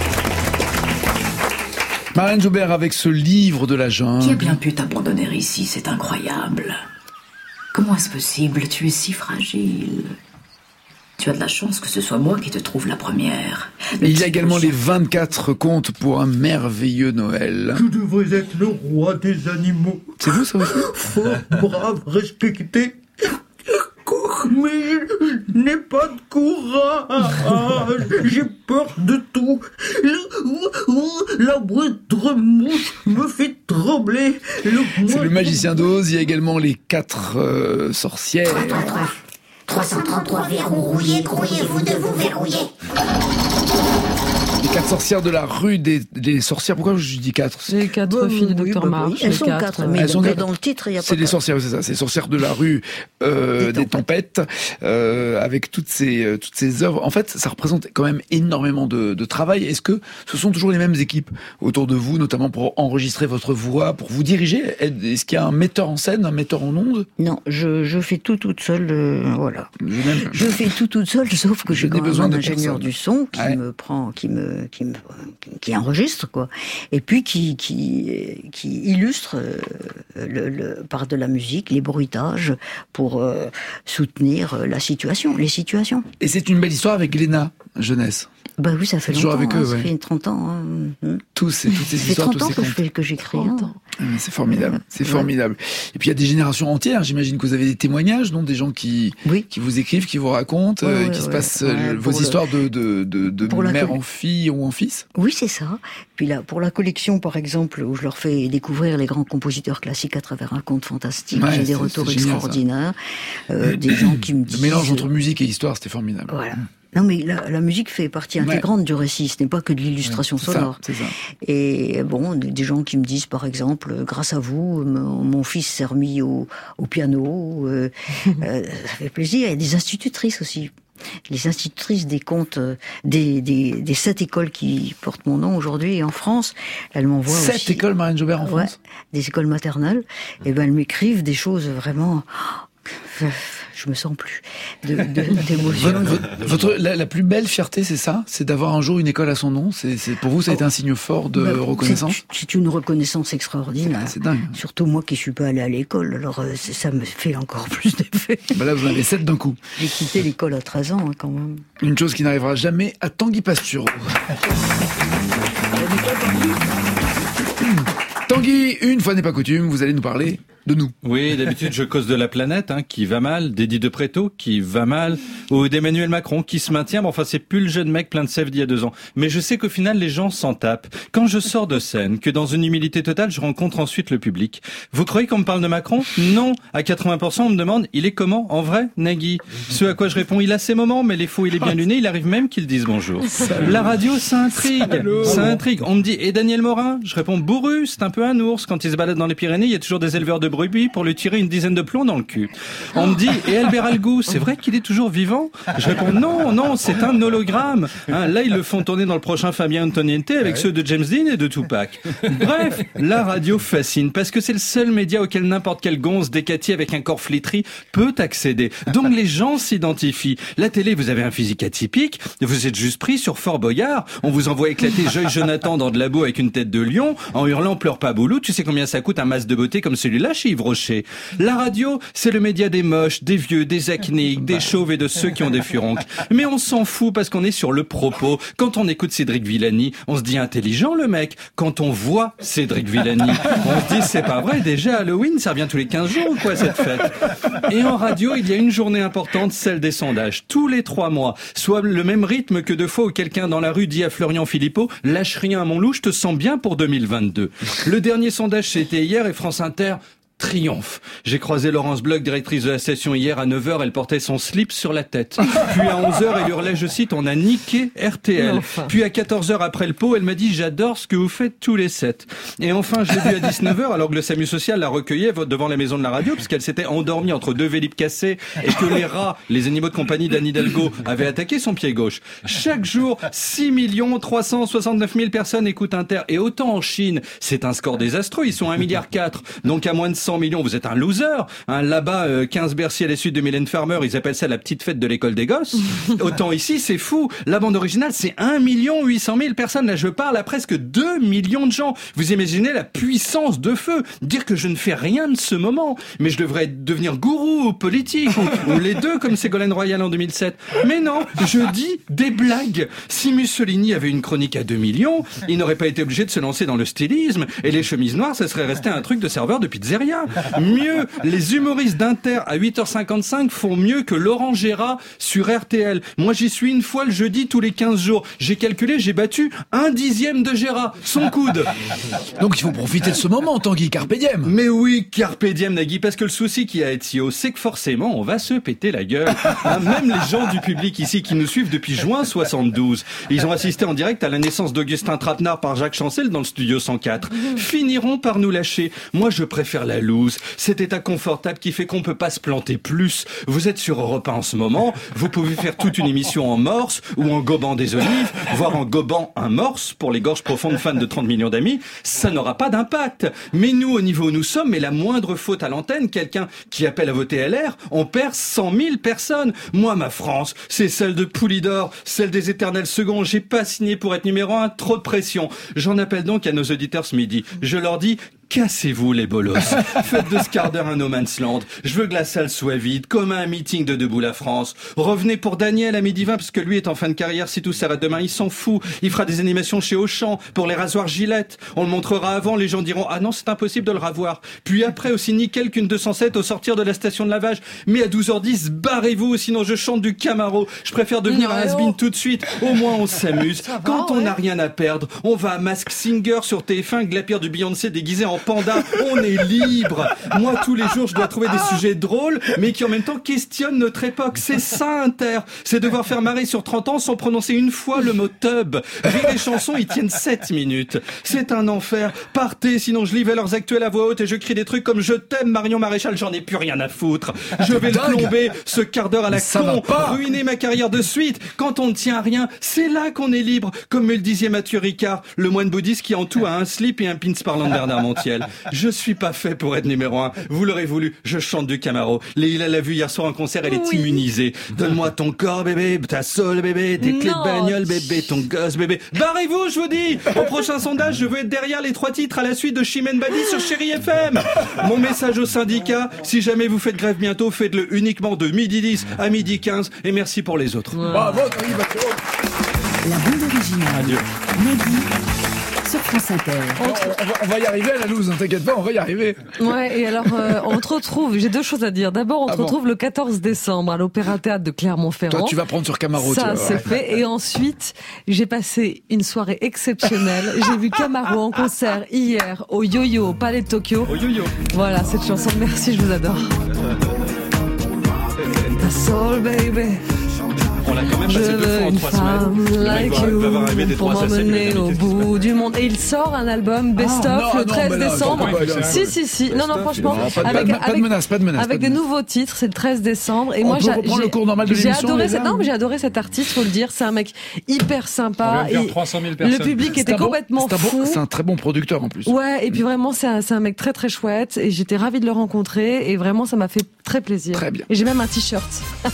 S1: Marlène Jobert avec ce livre de la jungle.
S7: Qui a bien pu t'abandonner ici? C'est incroyable. Comment est-ce possible? Tu es si fragile. Tu as de la chance que ce soit moi qui te trouve la première.
S1: Il y a également les 24 contes pour un merveilleux Noël.
S11: Je devrais être le roi des animaux.
S1: C'est vous ça aussi?
S11: Fort, brave, respecté. Mais je n'ai pas de courage. J'ai peur de tout. La moindre mouche me fait trembler.
S1: C'est le magicien d'Oz. Il y a également les 4 sorcières.
S9: 333 verrous rouillés, grouillez-vous de vous verrouiller.
S1: Les 4 sorcières de la rue des sorcières. Pourquoi je dis 4?
S2: C'est les 4 filles du Dr March.
S4: Elles sont 4, mais dans le titre, il n'y a pas
S1: c'est les sorcières, c'est ça. C'est les sorcières de la rue des tempêtes, avec toutes ces œuvres. En fait, ça représente quand même énormément de travail. Est-ce que ce sont toujours les mêmes équipes autour de vous, notamment pour enregistrer votre voix, pour vous diriger? Est-ce qu'il y a un metteur en scène, un metteur en ondes?
S4: Non, je fais tout toute seule, voilà. Je fais tout toute seule, sauf que j'ai quand même un ingénieur du son qui me prend, qui enregistre, quoi. Et puis qui illustre par de la musique, les bruitages pour soutenir les situations.
S1: Et c'est une belle histoire avec Léna Jeunesse.
S4: Bah oui, ça fait longtemps,
S1: avec eux,
S4: ça fait 30 ans.
S1: Toutes ces histoires, tous ces contes.
S4: Que j'écris.
S1: C'est formidable, formidable. Et puis il y a des générations entières, j'imagine que vous avez des témoignages, non? Des gens qui vous écrivent, qui vous racontent, qui se passent vos histoires de mère en fille ou en fils?
S4: Oui, c'est ça. Puis là, pour la collection, par exemple, où je leur fais découvrir les grands compositeurs classiques à travers un conte fantastique, j'ai des retours extraordinaires, des gens qui me disent...
S1: Le mélange entre musique et histoire, c'était formidable.
S4: Voilà. Non, mais la musique fait partie intégrante du récit, ce n'est pas que de l'illustration sonore.
S1: C'est ça.
S4: Et bon, des gens qui me disent, par exemple, grâce à vous, mon fils s'est remis au piano, ça fait plaisir. Il y a des institutrices aussi. Les institutrices des contes des 7 écoles qui portent mon nom aujourd'hui en France, elles m'envoient
S1: 7 écoles Marlène Jobert en France?
S4: Des écoles maternelles. Et ben elles m'écrivent des choses vraiment... Je me sens plus d'émotion.
S1: La plus belle fierté, c'est ça? C'est d'avoir un jour une école à son nom? Pour vous, ça a été un signe fort de reconnaissance?
S4: C'est une reconnaissance extraordinaire.
S1: C'est dingue.
S4: Surtout moi qui suis pas allé à l'école, alors ça me fait encore plus d'effet.
S1: Là, vous en avez 7 d'un coup.
S4: J'ai quitté l'école à 13 ans, quand même.
S1: Une chose qui n'arrivera jamais à Tanguy Pastureau. Tanguy, une fois n'est pas coutume, vous allez nous parler de nous.
S13: Oui, d'habitude je cause de la planète qui va mal, d'Eddie de Pretto qui va mal, ou d'Emmanuel Macron qui se maintient. Bon, enfin, c'est plus le jeune mec plein de sève d'il y a 2 ans. Mais je sais qu'au final, les gens s'en tapent. Quand je sors de scène, que dans une humilité totale, je rencontre ensuite le public. Vous croyez qu'on me parle de Macron? Non. À 80%, on me demande, il est comment en vrai, Nagui? Ce à quoi je réponds, il a ses moments, mais les faux, il est bien luné. Il arrive même qu'ils disent bonjour. La radio, ça intrigue. Ça intrigue. On me dit, et Daniel Morin? Je réponds, bourru, c'est un peu un ours. Quand il se balade dans les Pyrénées, il y a toujours des éleveurs de brebis pour lui tirer une dizaine de plombs dans le cul. On me dit, et Albert Algou, c'est vrai qu'il est toujours vivant? Je réponds, non, c'est un hologramme. Là, ils le font tourner dans le prochain Fabien Antoniente avec ceux de James Dean et de Tupac. Bref, la radio fascine parce que c'est le seul média auquel n'importe quel gonze décati avec un corps flétri peut accéder. Donc les gens s'identifient. La télé, vous avez un physique atypique, vous êtes juste pris sur Fort Boyard, on vous envoie éclater Joyce Jonathan dans de la boue avec une tête de lion, en hurlant pleure pas boulot, tu sais combien ça coûte un masque de beauté comme celui-là chez Yves Rocher. La radio, c'est le média des moches, des vieux, des acniques, des chauves et de ceux qui ont des furoncles. Mais on s'en fout parce qu'on est sur le propos. Quand on écoute Cédric Villani, on se dit intelligent le mec. Quand on voit Cédric Villani, on se dit c'est pas vrai, déjà Halloween, ça revient tous les 15 jours ou quoi cette fête? Et en radio, il y a une journée importante, celle des sondages. Tous les 3 mois, soit le même rythme que 2 fois où quelqu'un dans la rue dit à Florian Philippot, lâche rien à mon loup, je te sens bien pour 2022. Le dernier sondage, c'était hier et France Inter triomphe. J'ai croisé Laurence Bloch, directrice de la station hier à 9h, elle portait son slip sur la tête. Puis à 11h, elle hurlait, je cite, on a niqué RTL. Puis à 14h après le pot, elle m'a dit, j'adore ce que vous faites tous les 7. Et enfin, je l'ai vue à 19h, alors que le SAMU social la recueillait devant la maison de la radio, puisqu'elle s'était endormie entre 2 Vélib cassés et que les rats, les animaux de compagnie d'Anne Hidalgo, avaient attaqué son pied gauche. Chaque jour, 6 369 000 personnes écoutent Inter. Et autant en Chine, c'est un score désastreux, ils sont 1,4 milliard. Donc à moins de 100 millions, vous êtes un loser. Là-bas, 15 Bercy à la suite de Mylène Farmer, ils appellent ça la petite fête de l'école des gosses. Autant ici, c'est fou. La bande originale, c'est 1 800 000 personnes. Là, je parle à presque 2 millions de gens. Vous imaginez la puissance de feu. Dire que je ne fais rien de ce moment. Mais je devrais devenir gourou ou politique, ou les deux, comme Ségolène Royal en 2007. Mais non, je dis des blagues. Si Mussolini avait une chronique à 2 millions, il n'aurait pas été obligé de se lancer dans le stylisme. Et les chemises noires, ça serait resté un truc de serveur de pizzeria. Mieux, les humoristes d'Inter à 8h55 font mieux que Laurent Gérard sur RTL. Moi, j'y suis une fois le jeudi tous les 15 jours. J'ai calculé, j'ai battu 1/10 de Gérard, son coude.
S1: Donc il faut profiter de ce moment, Tanguy, carpe diem.
S13: Mais oui, carpe diem, Nagui, parce que le souci qu'il y a à Etios, c'est que forcément, on va se péter la gueule. Même les gens du public ici qui nous suivent depuis juin 72, ils ont assisté en direct à la naissance d'Augustin Trapenard par Jacques Chancel dans le studio 104, finiront par nous lâcher. Moi, je préfère la loose, cet état confortable qui fait qu'on peut pas se planter plus. Vous êtes sur Europe 1 en ce moment, vous pouvez faire toute une émission en morse ou en gobant des olives, voire en gobant un morse pour les gorges profondes fans de 30 millions d'amis, ça n'aura pas d'impact. Mais nous, au niveau où nous sommes, mais la moindre faute à l'antenne, quelqu'un qui appelle à voter LR, on perd 100 000 personnes. Moi, ma France, c'est celle de Poulidor, celle des éternels seconds. J'ai pas signé pour être numéro 1, trop de pression. J'en appelle donc à nos auditeurs ce midi. Je leur dis, cassez-vous les bolos. Faites de ce quart d'heure un no man's land. Je veux que la salle soit vide, comme à un meeting de Debout la France. Revenez pour Daniel à 12h20, parce que lui est en fin de carrière. Si tout s'arrête demain, il s'en fout. Il fera des animations chez Auchan pour les rasoirs Gillette. On le montrera avant, les gens diront, ah non, c'est impossible de le ravoir. Puis après, aussi nickel qu'une 207 au sortir de la station de lavage. Mais à 12h10, barrez-vous, sinon je chante du Camaro. Je préfère devenir un has-been tout de suite. Au moins, on s'amuse. Quand on n'a rien à perdre, on va à Mask Singer sur TF1, Glapir du Beyoncé déguisé en panda, on est libre. Moi, tous les jours, je dois trouver des sujets drôles, mais qui en même temps questionnent notre époque. C'est ça, Inter. C'est devoir faire marrer sur 30 ans sans prononcer une fois le mot tub. Rire et chansons, ils tiennent 7 minutes. C'est un enfer. Partez, sinon je livre leurs actuels à voix haute et je crie des trucs comme je t'aime, Marion Maréchal, j'en ai plus rien à foutre. Je vais le plomber, ce quart d'heure à la con, ruiner ma carrière de suite. Quand on ne tient à rien, c'est là qu'on est libre. Comme me le disait Mathieu Ricard, le moine bouddhiste qui en tout a un slip et un pins parlant de Bernard Montiel. Je suis pas fait pour être numéro 1. Vous l'aurez voulu. Je chante du Camaro. Leïla l'a vu hier soir en concert. Elle est immunisée. Donne-moi ton corps, bébé. Ta soul, bébé. Tes clés de bagnole, bébé. Ton gosse, bébé. Barrez-vous, je vous dis. Au prochain sondage, je veux être derrière les 3 titres à la suite de Chimène Badi sur Chéri FM. Mon message au syndicat, si jamais vous faites grève bientôt, faites-le uniquement de 12h10 à 12h15. Et merci pour les autres.
S10: Bravo, la bande originale.
S13: Adieu.
S10: Nagui. Sur France Inter.
S1: On va y arriver à la loose, ne t'inquiète pas, on va y arriver.
S2: Ouais, et alors, on te retrouve, j'ai 2 choses à dire. D'abord, on te retrouve le 14 décembre à l'Opéra-Théâtre de Clermont-Ferrand.
S1: Toi, tu vas prendre sur Camaro.
S2: Ça, c'est fait. Et ensuite, j'ai passé une soirée exceptionnelle. J'ai vu Camaro en concert hier au Yo-Yo, au Palais de Tokyo.
S13: Au Yo-Yo.
S2: Voilà, cette chanson, merci, je vous adore. Ta soul, baby.
S13: On l'a quand même passé 2 fois en 3 semaines.
S2: Like you, pour m'emmener au bout du monde. Et il sort un album best-of le 13 décembre. Si. Non, franchement.
S1: Pas de menace.
S2: Avec des nouveaux titres, c'est le 13 décembre. Et moi,
S1: j'ai le cours normal de l'émission.
S2: J'ai adoré cet artiste, faut le dire. C'est un mec hyper sympa.
S3: On vient de faire 300 000 personnes.
S2: Le public était complètement fou.
S1: C'est un très bon producteur en plus.
S2: Ouais, et puis vraiment, c'est un mec très très chouette. Et j'étais ravie de le rencontrer. Et vraiment, ça m'a fait très plaisir.
S1: Très bien.
S2: Et j'ai même un t-shirt.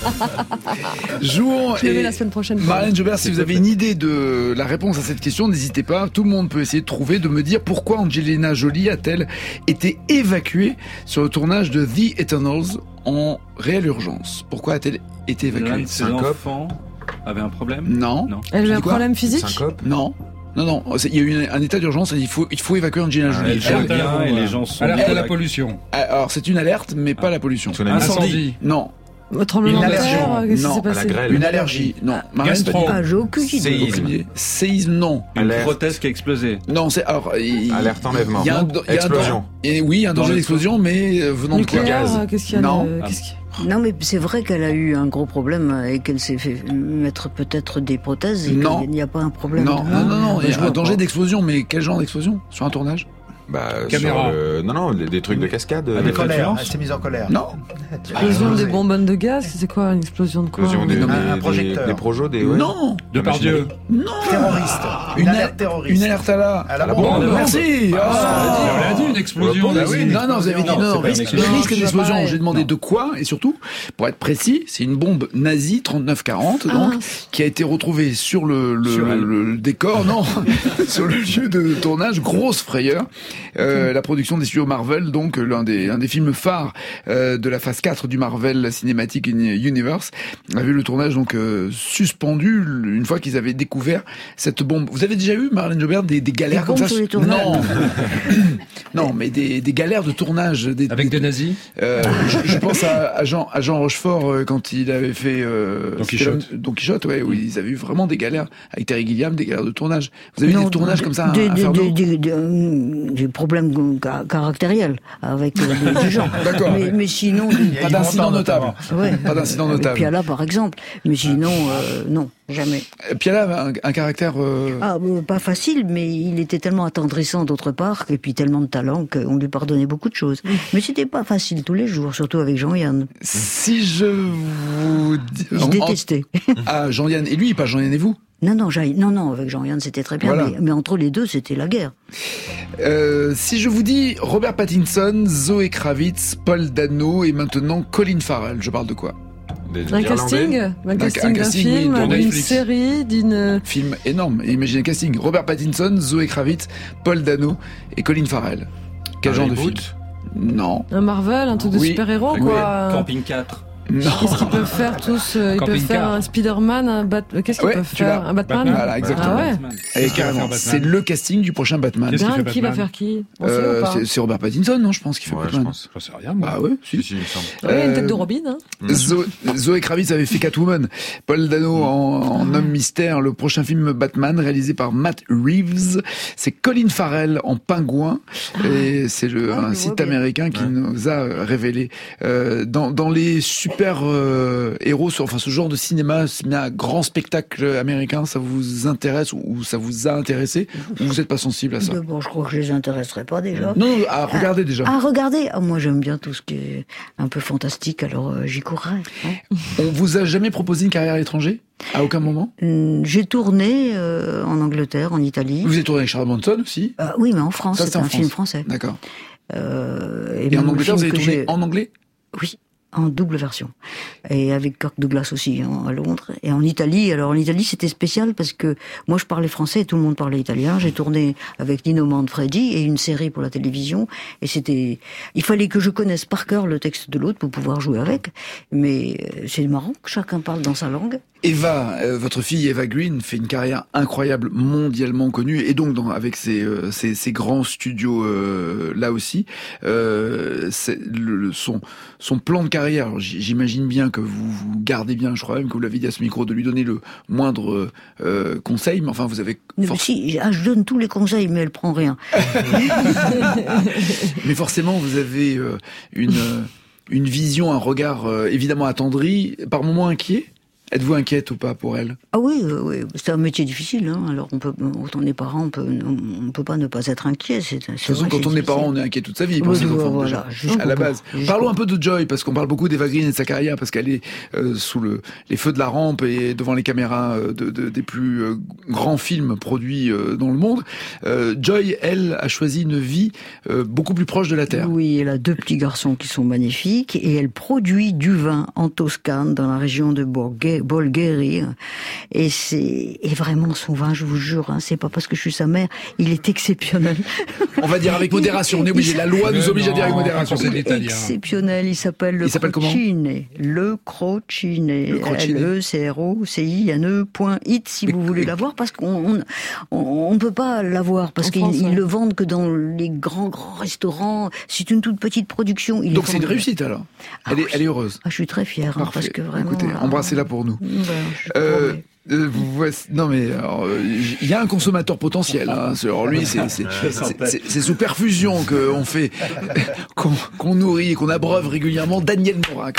S1: Jouons.
S2: Je le mets la semaine prochaine.
S1: Marlène Jobert, si vous avez une idée de la réponse à cette question, n'hésitez pas. Tout le monde peut essayer de trouver, de me dire pourquoi Angelina Jolie a-t-elle été évacuée sur le tournage de The Eternals en réelle urgence. Pourquoi a-t-elle été évacuée?
S13: L'un de ses enfants avait un problème?
S1: Non.
S2: Elle a eu un problème physique?
S1: Non. Non, il y a eu un état d'urgence et il faut évacuer Angelina Jolie.
S13: Elle gère bien et les gens sont...
S3: Alerte à la pollution.
S1: Alors, c'est une alerte, mais pas la pollution.
S3: Incendie.
S1: Non.
S2: Tremblement de terre, qu'est-ce qui s'est passé?
S1: Une allergie. Non.
S3: Gastro.
S4: J'ai aucune idée.
S1: Séisme, non.
S13: Une prothèse qui a explosé.
S1: Non, c'est... Alors,
S5: alerte enlèvement.
S1: Explosion. Oui, un danger d'explosion, mais venant de quoi?
S2: Nucléaire, qu'est-ce qu'il y a?
S1: Non.
S4: Non, mais c'est vrai qu'elle a eu un gros problème et qu'elle s'est fait mettre peut-être des prothèses et
S1: Non.
S4: qu'il n'y a pas un problème.
S1: Non, il y a un danger d'explosion, mais quel genre d'explosion? Sur un tournage?
S3: Caméra.
S5: Non, des trucs de cascade.
S8: Des colères, elle s'est mise en colère.
S1: Non.
S2: Explosion des bonbonnes de gaz, c'est quoi une explosion de quoi?
S8: Un projecteur.
S5: Des projets,
S1: Non.
S3: De Pardieu.
S1: Non.
S8: Terroriste. Une alerte terroriste.
S1: Une alerte à la bombe. Merci.
S3: On l'a dit, une explosion.
S1: Non, vous avez dit non, risque d'explosion. J'ai demandé de quoi, et surtout, pour être précis, c'est une bombe nazie 3940, donc, qui a été retrouvée sur le décor, non, sur le lieu de tournage, grosse frayeur. La production des studios Marvel, donc l'un des films phares de la phase 4 du Marvel Cinematic Universe, a vu le tournage donc suspendu une fois qu'ils avaient découvert cette bombe. Vous avez déjà eu, Marlène Jobert, des galères comme ça? Non. Non, mais des galères de tournage.
S3: Avec des nazis?
S1: Je pense à Jean Rochefort quand il avait fait Don Quichotte, ouais, où ils avaient eu vraiment des galères avec Terry Gilliam, des galères de tournage. Vous avez eu des tournages comme ça
S4: des problèmes caractériels avec des gens.
S1: D'accord.
S4: Mais sinon...
S1: Pas d'incident notable.
S4: Ouais.
S1: Pas d'incident notable.
S4: Piala, par exemple. Mais sinon, non, jamais.
S1: Piala avait un caractère...
S4: pas facile, mais il était tellement attendrissant d'autre part, et puis tellement de talent qu'on lui pardonnait beaucoup de choses. Mais c'était pas facile tous les jours, surtout avec Jean-Yann.
S1: Si je vous dis...
S4: Je détestais.
S1: Ah, Jean-Yann et lui, pas Jean-Yann et vous?
S4: Non, avec Jean-Yann, c'était très bien, voilà. mais entre les deux, c'était la guerre.
S1: Si je vous dis Robert Pattinson, Zoé Kravitz, Paul Dano et maintenant Colin Farrell, je parle de quoi?
S2: Un casting d'un film, d'une série, d'une...
S1: Film énorme, imaginez le casting. Robert Pattinson, Zoé Kravitz, Paul Dano et Colin Farrell. Quel genre de film? Non.
S2: Un Marvel, un truc de super-héros, quoi.
S13: Camping 4.
S2: Qu'est-ce qu'ils peuvent faire tous? Ils peuvent faire un Spider-Man, qu'est-ce qu'ils peuvent faire? Un Batman?
S1: Voilà, exactement. Et carrément, c'est le casting du prochain Batman.
S2: Qui va faire qui?
S1: C'est Robert Pattinson, non? Je pense qu'il fait Batman.
S3: Je sais rien, moi.
S1: Ah ouais, si.
S2: Il y a une tête de Robin, hein.
S1: Zoé Kravitz avait fait Catwoman. Paul Dano en homme mystère. Le prochain film Batman, réalisé par Matt Reeves. C'est Colin Farrell en pingouin. Et c'est un site américain qui nous a révélé dans les super héros, enfin ce genre de cinéma grand spectacle américain, ça vous intéresse ou ça vous a intéressé ou vous n'êtes pas sensible à ça?
S4: D'abord, je crois que je les intéresserais pas déjà.
S1: Non, à regarder déjà.
S4: À regarder. Moi, j'aime bien tout ce qui est un peu fantastique, alors j'y courrais. Hein.
S1: On vous a jamais proposé une carrière à l'étranger? À aucun moment?
S4: J'ai tourné en Angleterre, en Italie.
S1: Vous avez tourné avec Charles Manson aussi?
S4: Oui, mais en France. C'est un film français.
S1: D'accord. Et en Angleterre, vous avez tourné en anglais?
S4: Oui. En double version. Et avec Kirk Douglas aussi, à Londres. Et en Italie, alors en Italie, c'était spécial parce que moi, je parlais français et tout le monde parlait italien. J'ai tourné avec Nino Manfredi et une série pour la télévision. Et il fallait que je connaisse par cœur le texte de l'autre pour pouvoir jouer avec. Mais c'est marrant que chacun parle dans sa langue.
S1: Eva, votre fille Eva Green fait une carrière incroyable, mondialement connue, et donc avec ses grands studios là aussi, son plan de carrière. J'imagine bien que vous gardez bien, je crois même que vous l'avez dit à ce micro, de lui donner le moindre conseil, mais enfin vous avez...
S4: Si, je donne tous les conseils, mais elle prend rien.
S1: Mais forcément, vous avez une vision, un regard évidemment attendri, par moments inquiet. Êtes-vous inquiète ou pas pour elle?
S4: Ah oui, c'est un métier difficile. Hein. Alors autant les parents, on peut pas ne pas être inquiet.
S1: De toute façon, quand on est parent, on est inquiet toute sa vie pour ses enfants, voilà, déjà, à la base. Parlons un peu de Joy, parce qu'on parle beaucoup d'Eva Green et de sa carrière, parce qu'elle est sous les feux de la rampe et devant les caméras des plus grands films produits dans le monde. Joy, elle, a choisi une vie beaucoup plus proche de la terre.
S4: Oui, elle a 2 petits garçons qui sont magnifiques, et elle produit du vin en Toscane, dans la région de Bolgheri. Et vraiment, son vin, je vous jure, c'est pas parce que je suis sa mère, il est exceptionnel.
S1: On va dire avec modération, on est obligé. La loi nous oblige à dire avec modération.
S4: C'est exceptionnel, il s'appelle le Crocine. Le Crocine. LECROCINE.it, si vous voulez l'avoir, parce qu'on ne peut pas l'avoir, parce qu'ils le vendent que dans les grands restaurants. C'est une toute petite production.
S1: Donc c'est une réussite alors. Elle est heureuse.
S4: Je suis très fière, parce que vraiment.
S1: Écoutez, embrassez-la pour nous. Non mais il y a un consommateur potentiel. Alors lui, c'est sous perfusion qu'on fait, qu'on nourrit et qu'on abreuve régulièrement Daniel Morac.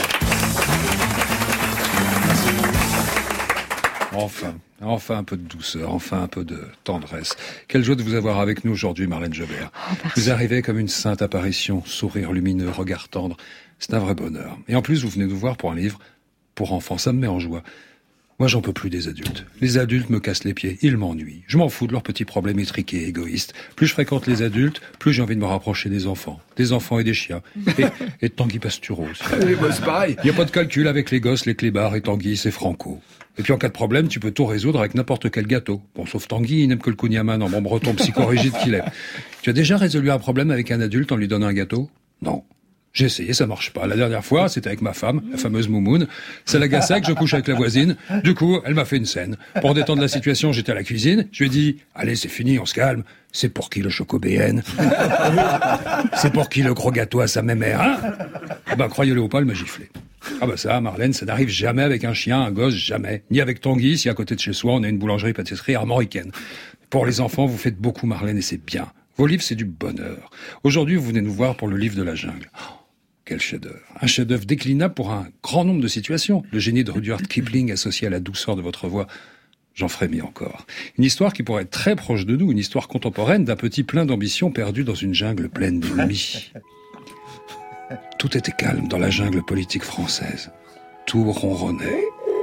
S3: Enfin un peu de douceur, enfin un peu de tendresse. Quelle joie de vous avoir avec nous aujourd'hui, Marlène Jobert. Vous arrivez comme une sainte apparition, sourire lumineux, regard tendre. C'est un vrai bonheur. Et en plus, vous venez nous voir pour un livre pour enfants. Ça me met en joie. Moi, j'en peux plus des adultes. Les adultes me cassent les pieds, ils m'ennuient. Je m'en fous de leurs petits problèmes étriqués et égoïstes. Plus je fréquente les adultes, plus j'ai envie de me rapprocher des enfants et des chiens. Et de Tanguy Pastureau aussi.
S1: C'est pareil.
S3: Il n'y a pas de calcul avec les gosses, les clébards et Tanguy, c'est franco. Et puis en cas de problème, tu peux tout résoudre avec n'importe quel gâteau. Bon, sauf Tanguy, il n'aime que le kouign-amann en bon breton psychorigide qu'il est. Tu as déjà résolu un problème avec un adulte en lui donnant un gâteau? Non. J'ai essayé, ça marche pas. La dernière fois, c'était avec ma femme, la fameuse Moumoune. Ça l'agaçait que je couche avec la voisine. Du coup, elle m'a fait une scène. Pour détendre la situation, j'étais à la cuisine. Je lui ai dit, allez, c'est fini, on se calme. C'est pour qui le choco-BN? C'est pour qui le gros gâteau à sa mémère, hein? Croyez-le ou pas, elle m'a giflé. Ça, Marlène, ça n'arrive jamais avec un chien, un gosse, jamais. Ni avec Tanguy, si à côté de chez soi, on a une boulangerie-pâtisserie armoricaine. Pour les enfants, vous faites beaucoup, Marlène, et c'est bien. Vos livres, c'est du bonheur. Aujourd'hui, vous venez nous voir pour le livre de la jungle. Quel chef-d'œuvre. Un chef-d'œuvre déclinable pour un grand nombre de situations. Le génie de Rudyard Kipling associé à la douceur de votre voix. J'en frémis encore. Une histoire qui pourrait être très proche de nous, une histoire contemporaine d'un petit plein d'ambition perdu dans une jungle pleine d'ennemis. Tout était calme dans la jungle politique française. Tout ronronnait.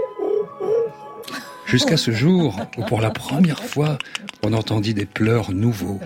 S3: Jusqu'à ce jour où, pour la première fois, on entendit des pleurs nouveaux.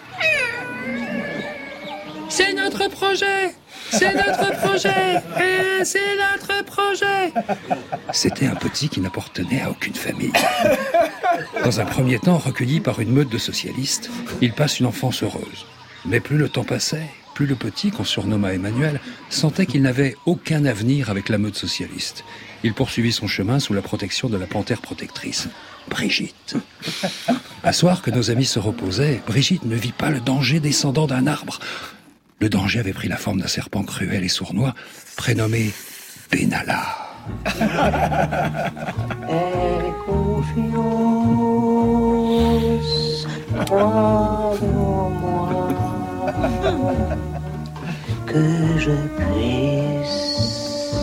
S3: C'est notre projet! C'est notre projet! C'est notre projet! C'était un petit qui n'appartenait à aucune famille. Dans un premier temps, recueilli par une meute de socialistes, il passe une enfance heureuse. Mais plus le temps passait, plus le petit, qu'on surnomma Emmanuel, sentait qu'il n'avait aucun avenir avec la meute socialiste. Il poursuivit son chemin sous la protection de la panthère protectrice, Brigitte. Un soir que nos amis se reposaient, Brigitte ne vit pas le danger descendant d'un arbre. Le danger avait pris la forme d'un serpent cruel et sournois, prénommé Benalla.
S14: Aie confiance en moi, que je puisse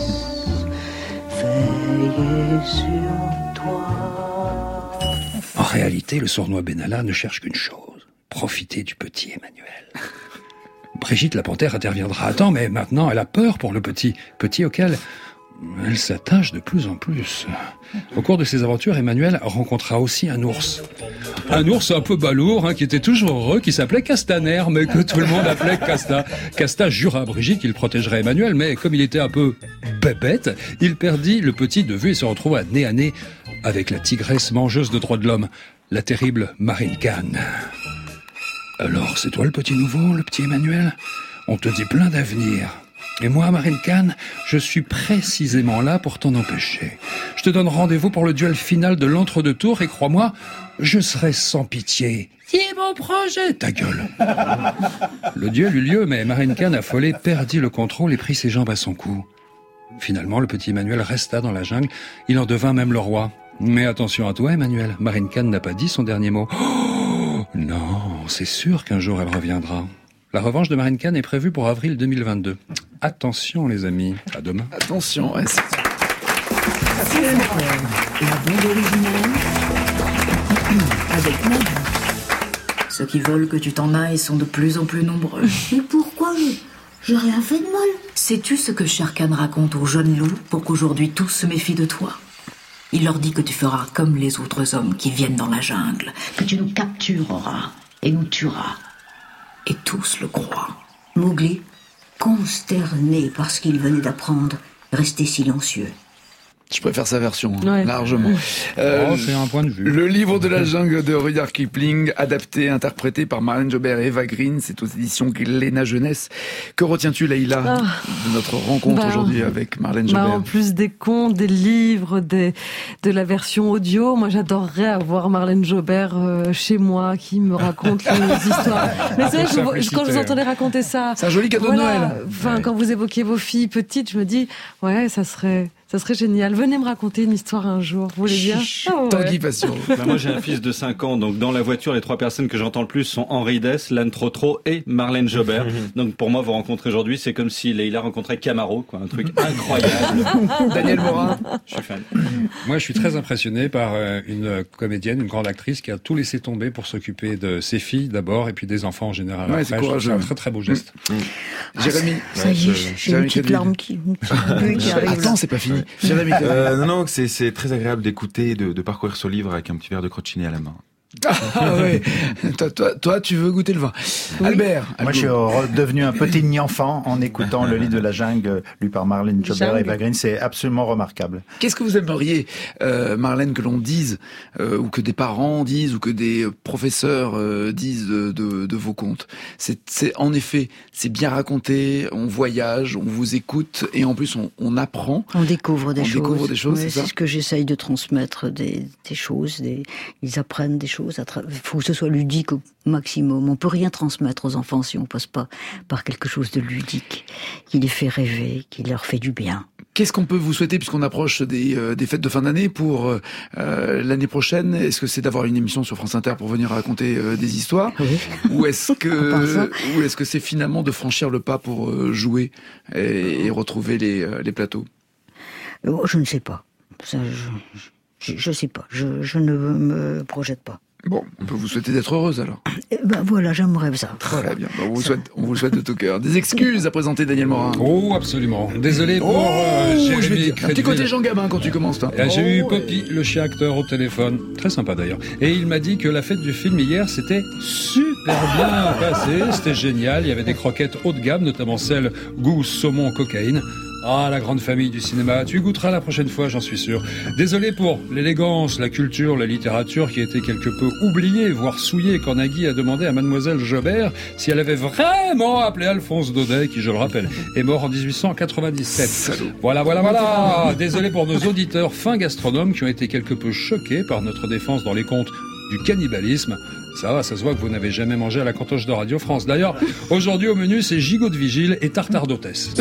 S14: veiller sur toi.
S3: En réalité, le sournois Benalla ne cherche qu'une chose, profiter du petit Emmanuel. Brigitte la panthère interviendra à temps, mais maintenant elle a peur pour le petit auquel elle s'attache de plus en plus. Au cours de ses aventures, Emmanuel rencontra aussi un ours. Un ours un peu balourd, qui était toujours heureux, qui s'appelait Castaner, mais que tout le monde appelait Casta. Casta jura à Brigitte qu'il protégerait Emmanuel, mais comme il était un peu bébête, il perdit le petit de vue et se retrouva nez à nez avec la tigresse mangeuse de droits de l'homme, la terrible Marine Khan. Alors, c'est toi le petit nouveau, le petit Emmanuel? On te dit plein d'avenir. Et moi, Marine Khan, je suis précisément là pour t'en empêcher. Je te donne rendez-vous pour le duel final de l'entre-deux-tours et crois-moi, je serai sans pitié. C'est mon projet, ta gueule. Le duel eut lieu, mais Marine Khan, affolée, perdit le contrôle et prit ses jambes à son cou. Finalement, le petit Emmanuel resta dans la jungle. Il en devint même le roi. Mais attention à toi, Emmanuel. Marine Khan n'a pas dit son dernier mot. Oh, non, c'est sûr qu'un jour elle reviendra. La revanche de Marine Khan est prévue pour avril 2022. Attention les amis, à demain.
S1: Attention, ouais,
S10: La bande originale avec Maggie.
S7: Ceux qui veulent que tu t'en ailles sont de plus en plus nombreux.
S9: Mais pourquoi j'ai rien fait de mal.
S7: Sais-tu ce que Shere Khan raconte aux jeunes loups pour qu'aujourd'hui tous se méfient de toi? Il leur dit que tu feras comme les autres hommes qui viennent dans la jungle, que tu nous captureras et nous tueras. Et tous le croient.
S6: Mowgli, consterné par ce qu'il venait d'apprendre, restait silencieux.
S1: Je préfère sa version, largement.
S3: C'est un point de vue.
S1: Le livre de la jungle de Rudyard Kipling, adapté, interprété par Marlène Jobert et Eva Green, c'est aux éditions Glénat Jeunesse. Que retiens-tu, Leïla, de notre rencontre aujourd'hui avec Marlène Jobert?
S2: En plus des contes, des livres, de la version audio, moi j'adorerais avoir Marlène Jobert chez moi qui me raconte les histoires. Mais c'est vrai, quand je vous entendais raconter ça...
S1: C'est un joli cadeau de Noël.
S2: Enfin, quand vous évoquiez vos filles petites, je me dis, ça serait génial. Venez me raconter une histoire un jour. Vous voulez bien?
S1: Tanguy Passion.
S13: Moi, j'ai un fils de 5 ans, donc dans la voiture, les 3 personnes que j'entends le plus sont Henri Dess, Lane Trotro et Marlène Jobert. Donc pour moi, vous rencontrer aujourd'hui, c'est comme si Leïla rencontrait Camaro, quoi. Un truc incroyable.
S1: Daniel Morin.
S13: Je suis fan.
S3: Moi, je suis très impressionné par une comédienne, une grande actrice qui a tout laissé tomber pour s'occuper de ses filles d'abord et puis des enfants en général.
S1: Ouais, c'est courageux.
S3: C'est un très très beau geste.
S1: Jérémy.
S4: Ça y est, j'ai une petite larme qui arrive.
S1: Attends, c'est pas fini. Jérémy.
S5: Non, c'est très agréable d'écouter, de parcourir ce livre avec un petit verre de crottiné à la main.
S1: Ah ouais. Toi, tu veux goûter le vin. Oui. Albert.
S8: Moi, je suis devenu un petit enfant en écoutant le livre de la jungle lu par Marlène Jobert et Eva Green. C'est absolument remarquable.
S1: Qu'est-ce que vous aimeriez, Marlène, que l'on dise, ou que des parents disent, ou que des professeurs disent de vos contes? C'est en effet, c'est bien raconté, on voyage, on vous écoute, et en plus on apprend.
S4: On découvre des choses.
S1: C'est ça.
S4: C'est ce que j'essaye de transmettre, des choses. Ils apprennent des choses. Il faut que ce soit ludique au maximum. On peut rien transmettre aux enfants si on passe pas par quelque chose de ludique, qui les fait rêver, qui leur fait du bien.
S1: Qu'est-ce qu'on peut vous souhaiter puisqu'on approche des fêtes de fin d'année pour l'année prochaine? Est-ce que c'est d'avoir une émission sur France Inter pour venir raconter des histoires, ou est-ce que c'est finalement de franchir le pas pour jouer et retrouver les plateaux?
S4: Je ne sais pas. Ça, je sais pas. Je ne me projette pas.
S1: Bon, on peut vous souhaiter d'être heureuse alors.
S4: Voilà, j'aimerais ça.
S1: Très bien. On vous le souhaite de tout cœur. Des excuses à présenter, Daniel Morin.
S3: Oh, absolument. Désolé pour Jérémy.
S1: Un petit côté Jean Gabin quand tu commences.
S3: J'ai eu Poppy, le chien acteur, au téléphone. Très sympa d'ailleurs. Et il m'a dit que la fête du film hier, c'était super bien passé. C'était génial. Il y avait des croquettes haut de gamme, notamment celles goût saumon cocaïne. Ah, la grande famille du cinéma. Tu y goûteras la prochaine fois, j'en suis sûr. Désolé pour l'élégance, la culture, la littérature qui a été quelque peu oubliée, voire souillée, quand Nagui a demandé à Mademoiselle Jobert si elle avait vraiment appelé Alphonse Daudet, qui, je le rappelle, est mort en 1897. Voilà. Désolé pour nos auditeurs fins gastronomes qui ont été quelque peu choqués par notre défense dans les contes du cannibalisme. Ça se voit que vous n'avez jamais mangé à la cantoche de Radio France. D'ailleurs, aujourd'hui au menu, c'est gigot de vigile et tartare d'hôtesse.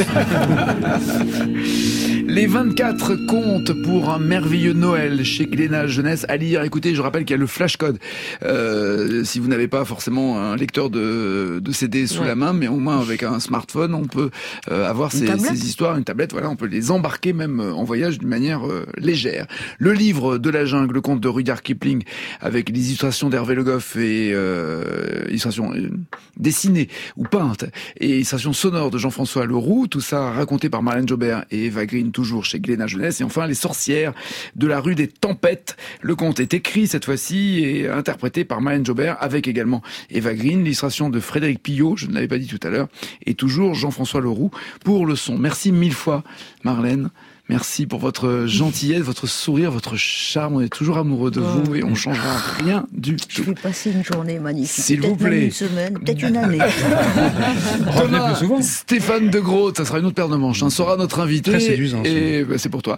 S1: Les 24 contes pour un merveilleux Noël chez Glénat Jeunesse à lire. Écoutez, je rappelle qu'il y a le flash code. Si vous n'avez pas forcément un lecteur de CD sous la main, mais au moins avec un smartphone, on peut avoir ces histoires, une tablette. Voilà, on peut les embarquer même en voyage d'une manière légère. Le livre de la jungle, le conte de Rudyard Kipling, avec les illustrations d'Hervé Le Goff et illustrations dessinées ou peintes et illustrations sonores de Jean-François Leroux, tout ça raconté par Marlène Jobert et Eva Green, toujours chez Glénat Jeunesse. Et enfin, Les sorcières de la rue des Tempêtes. Le conte est écrit cette fois-ci et interprété par Marlène Jobert avec également Eva Green, l'illustration de Frédéric Pillot, je ne l'avais pas dit tout à l'heure, et toujours Jean-François Leroux pour le son. Merci 1000 fois, Marlène. Merci pour votre gentillesse, votre sourire, votre charme. On est toujours amoureux de vous et on ne changera rien du tout.
S4: Je vais passer une journée magnifique.
S1: S'il vous plaît.
S4: Même une semaine, peut-être une année.
S1: Thomas, Stéphane De Groot, ça sera une autre paire de manches, sera notre invité.
S3: Très séduisant.
S1: Et c'est pour toi.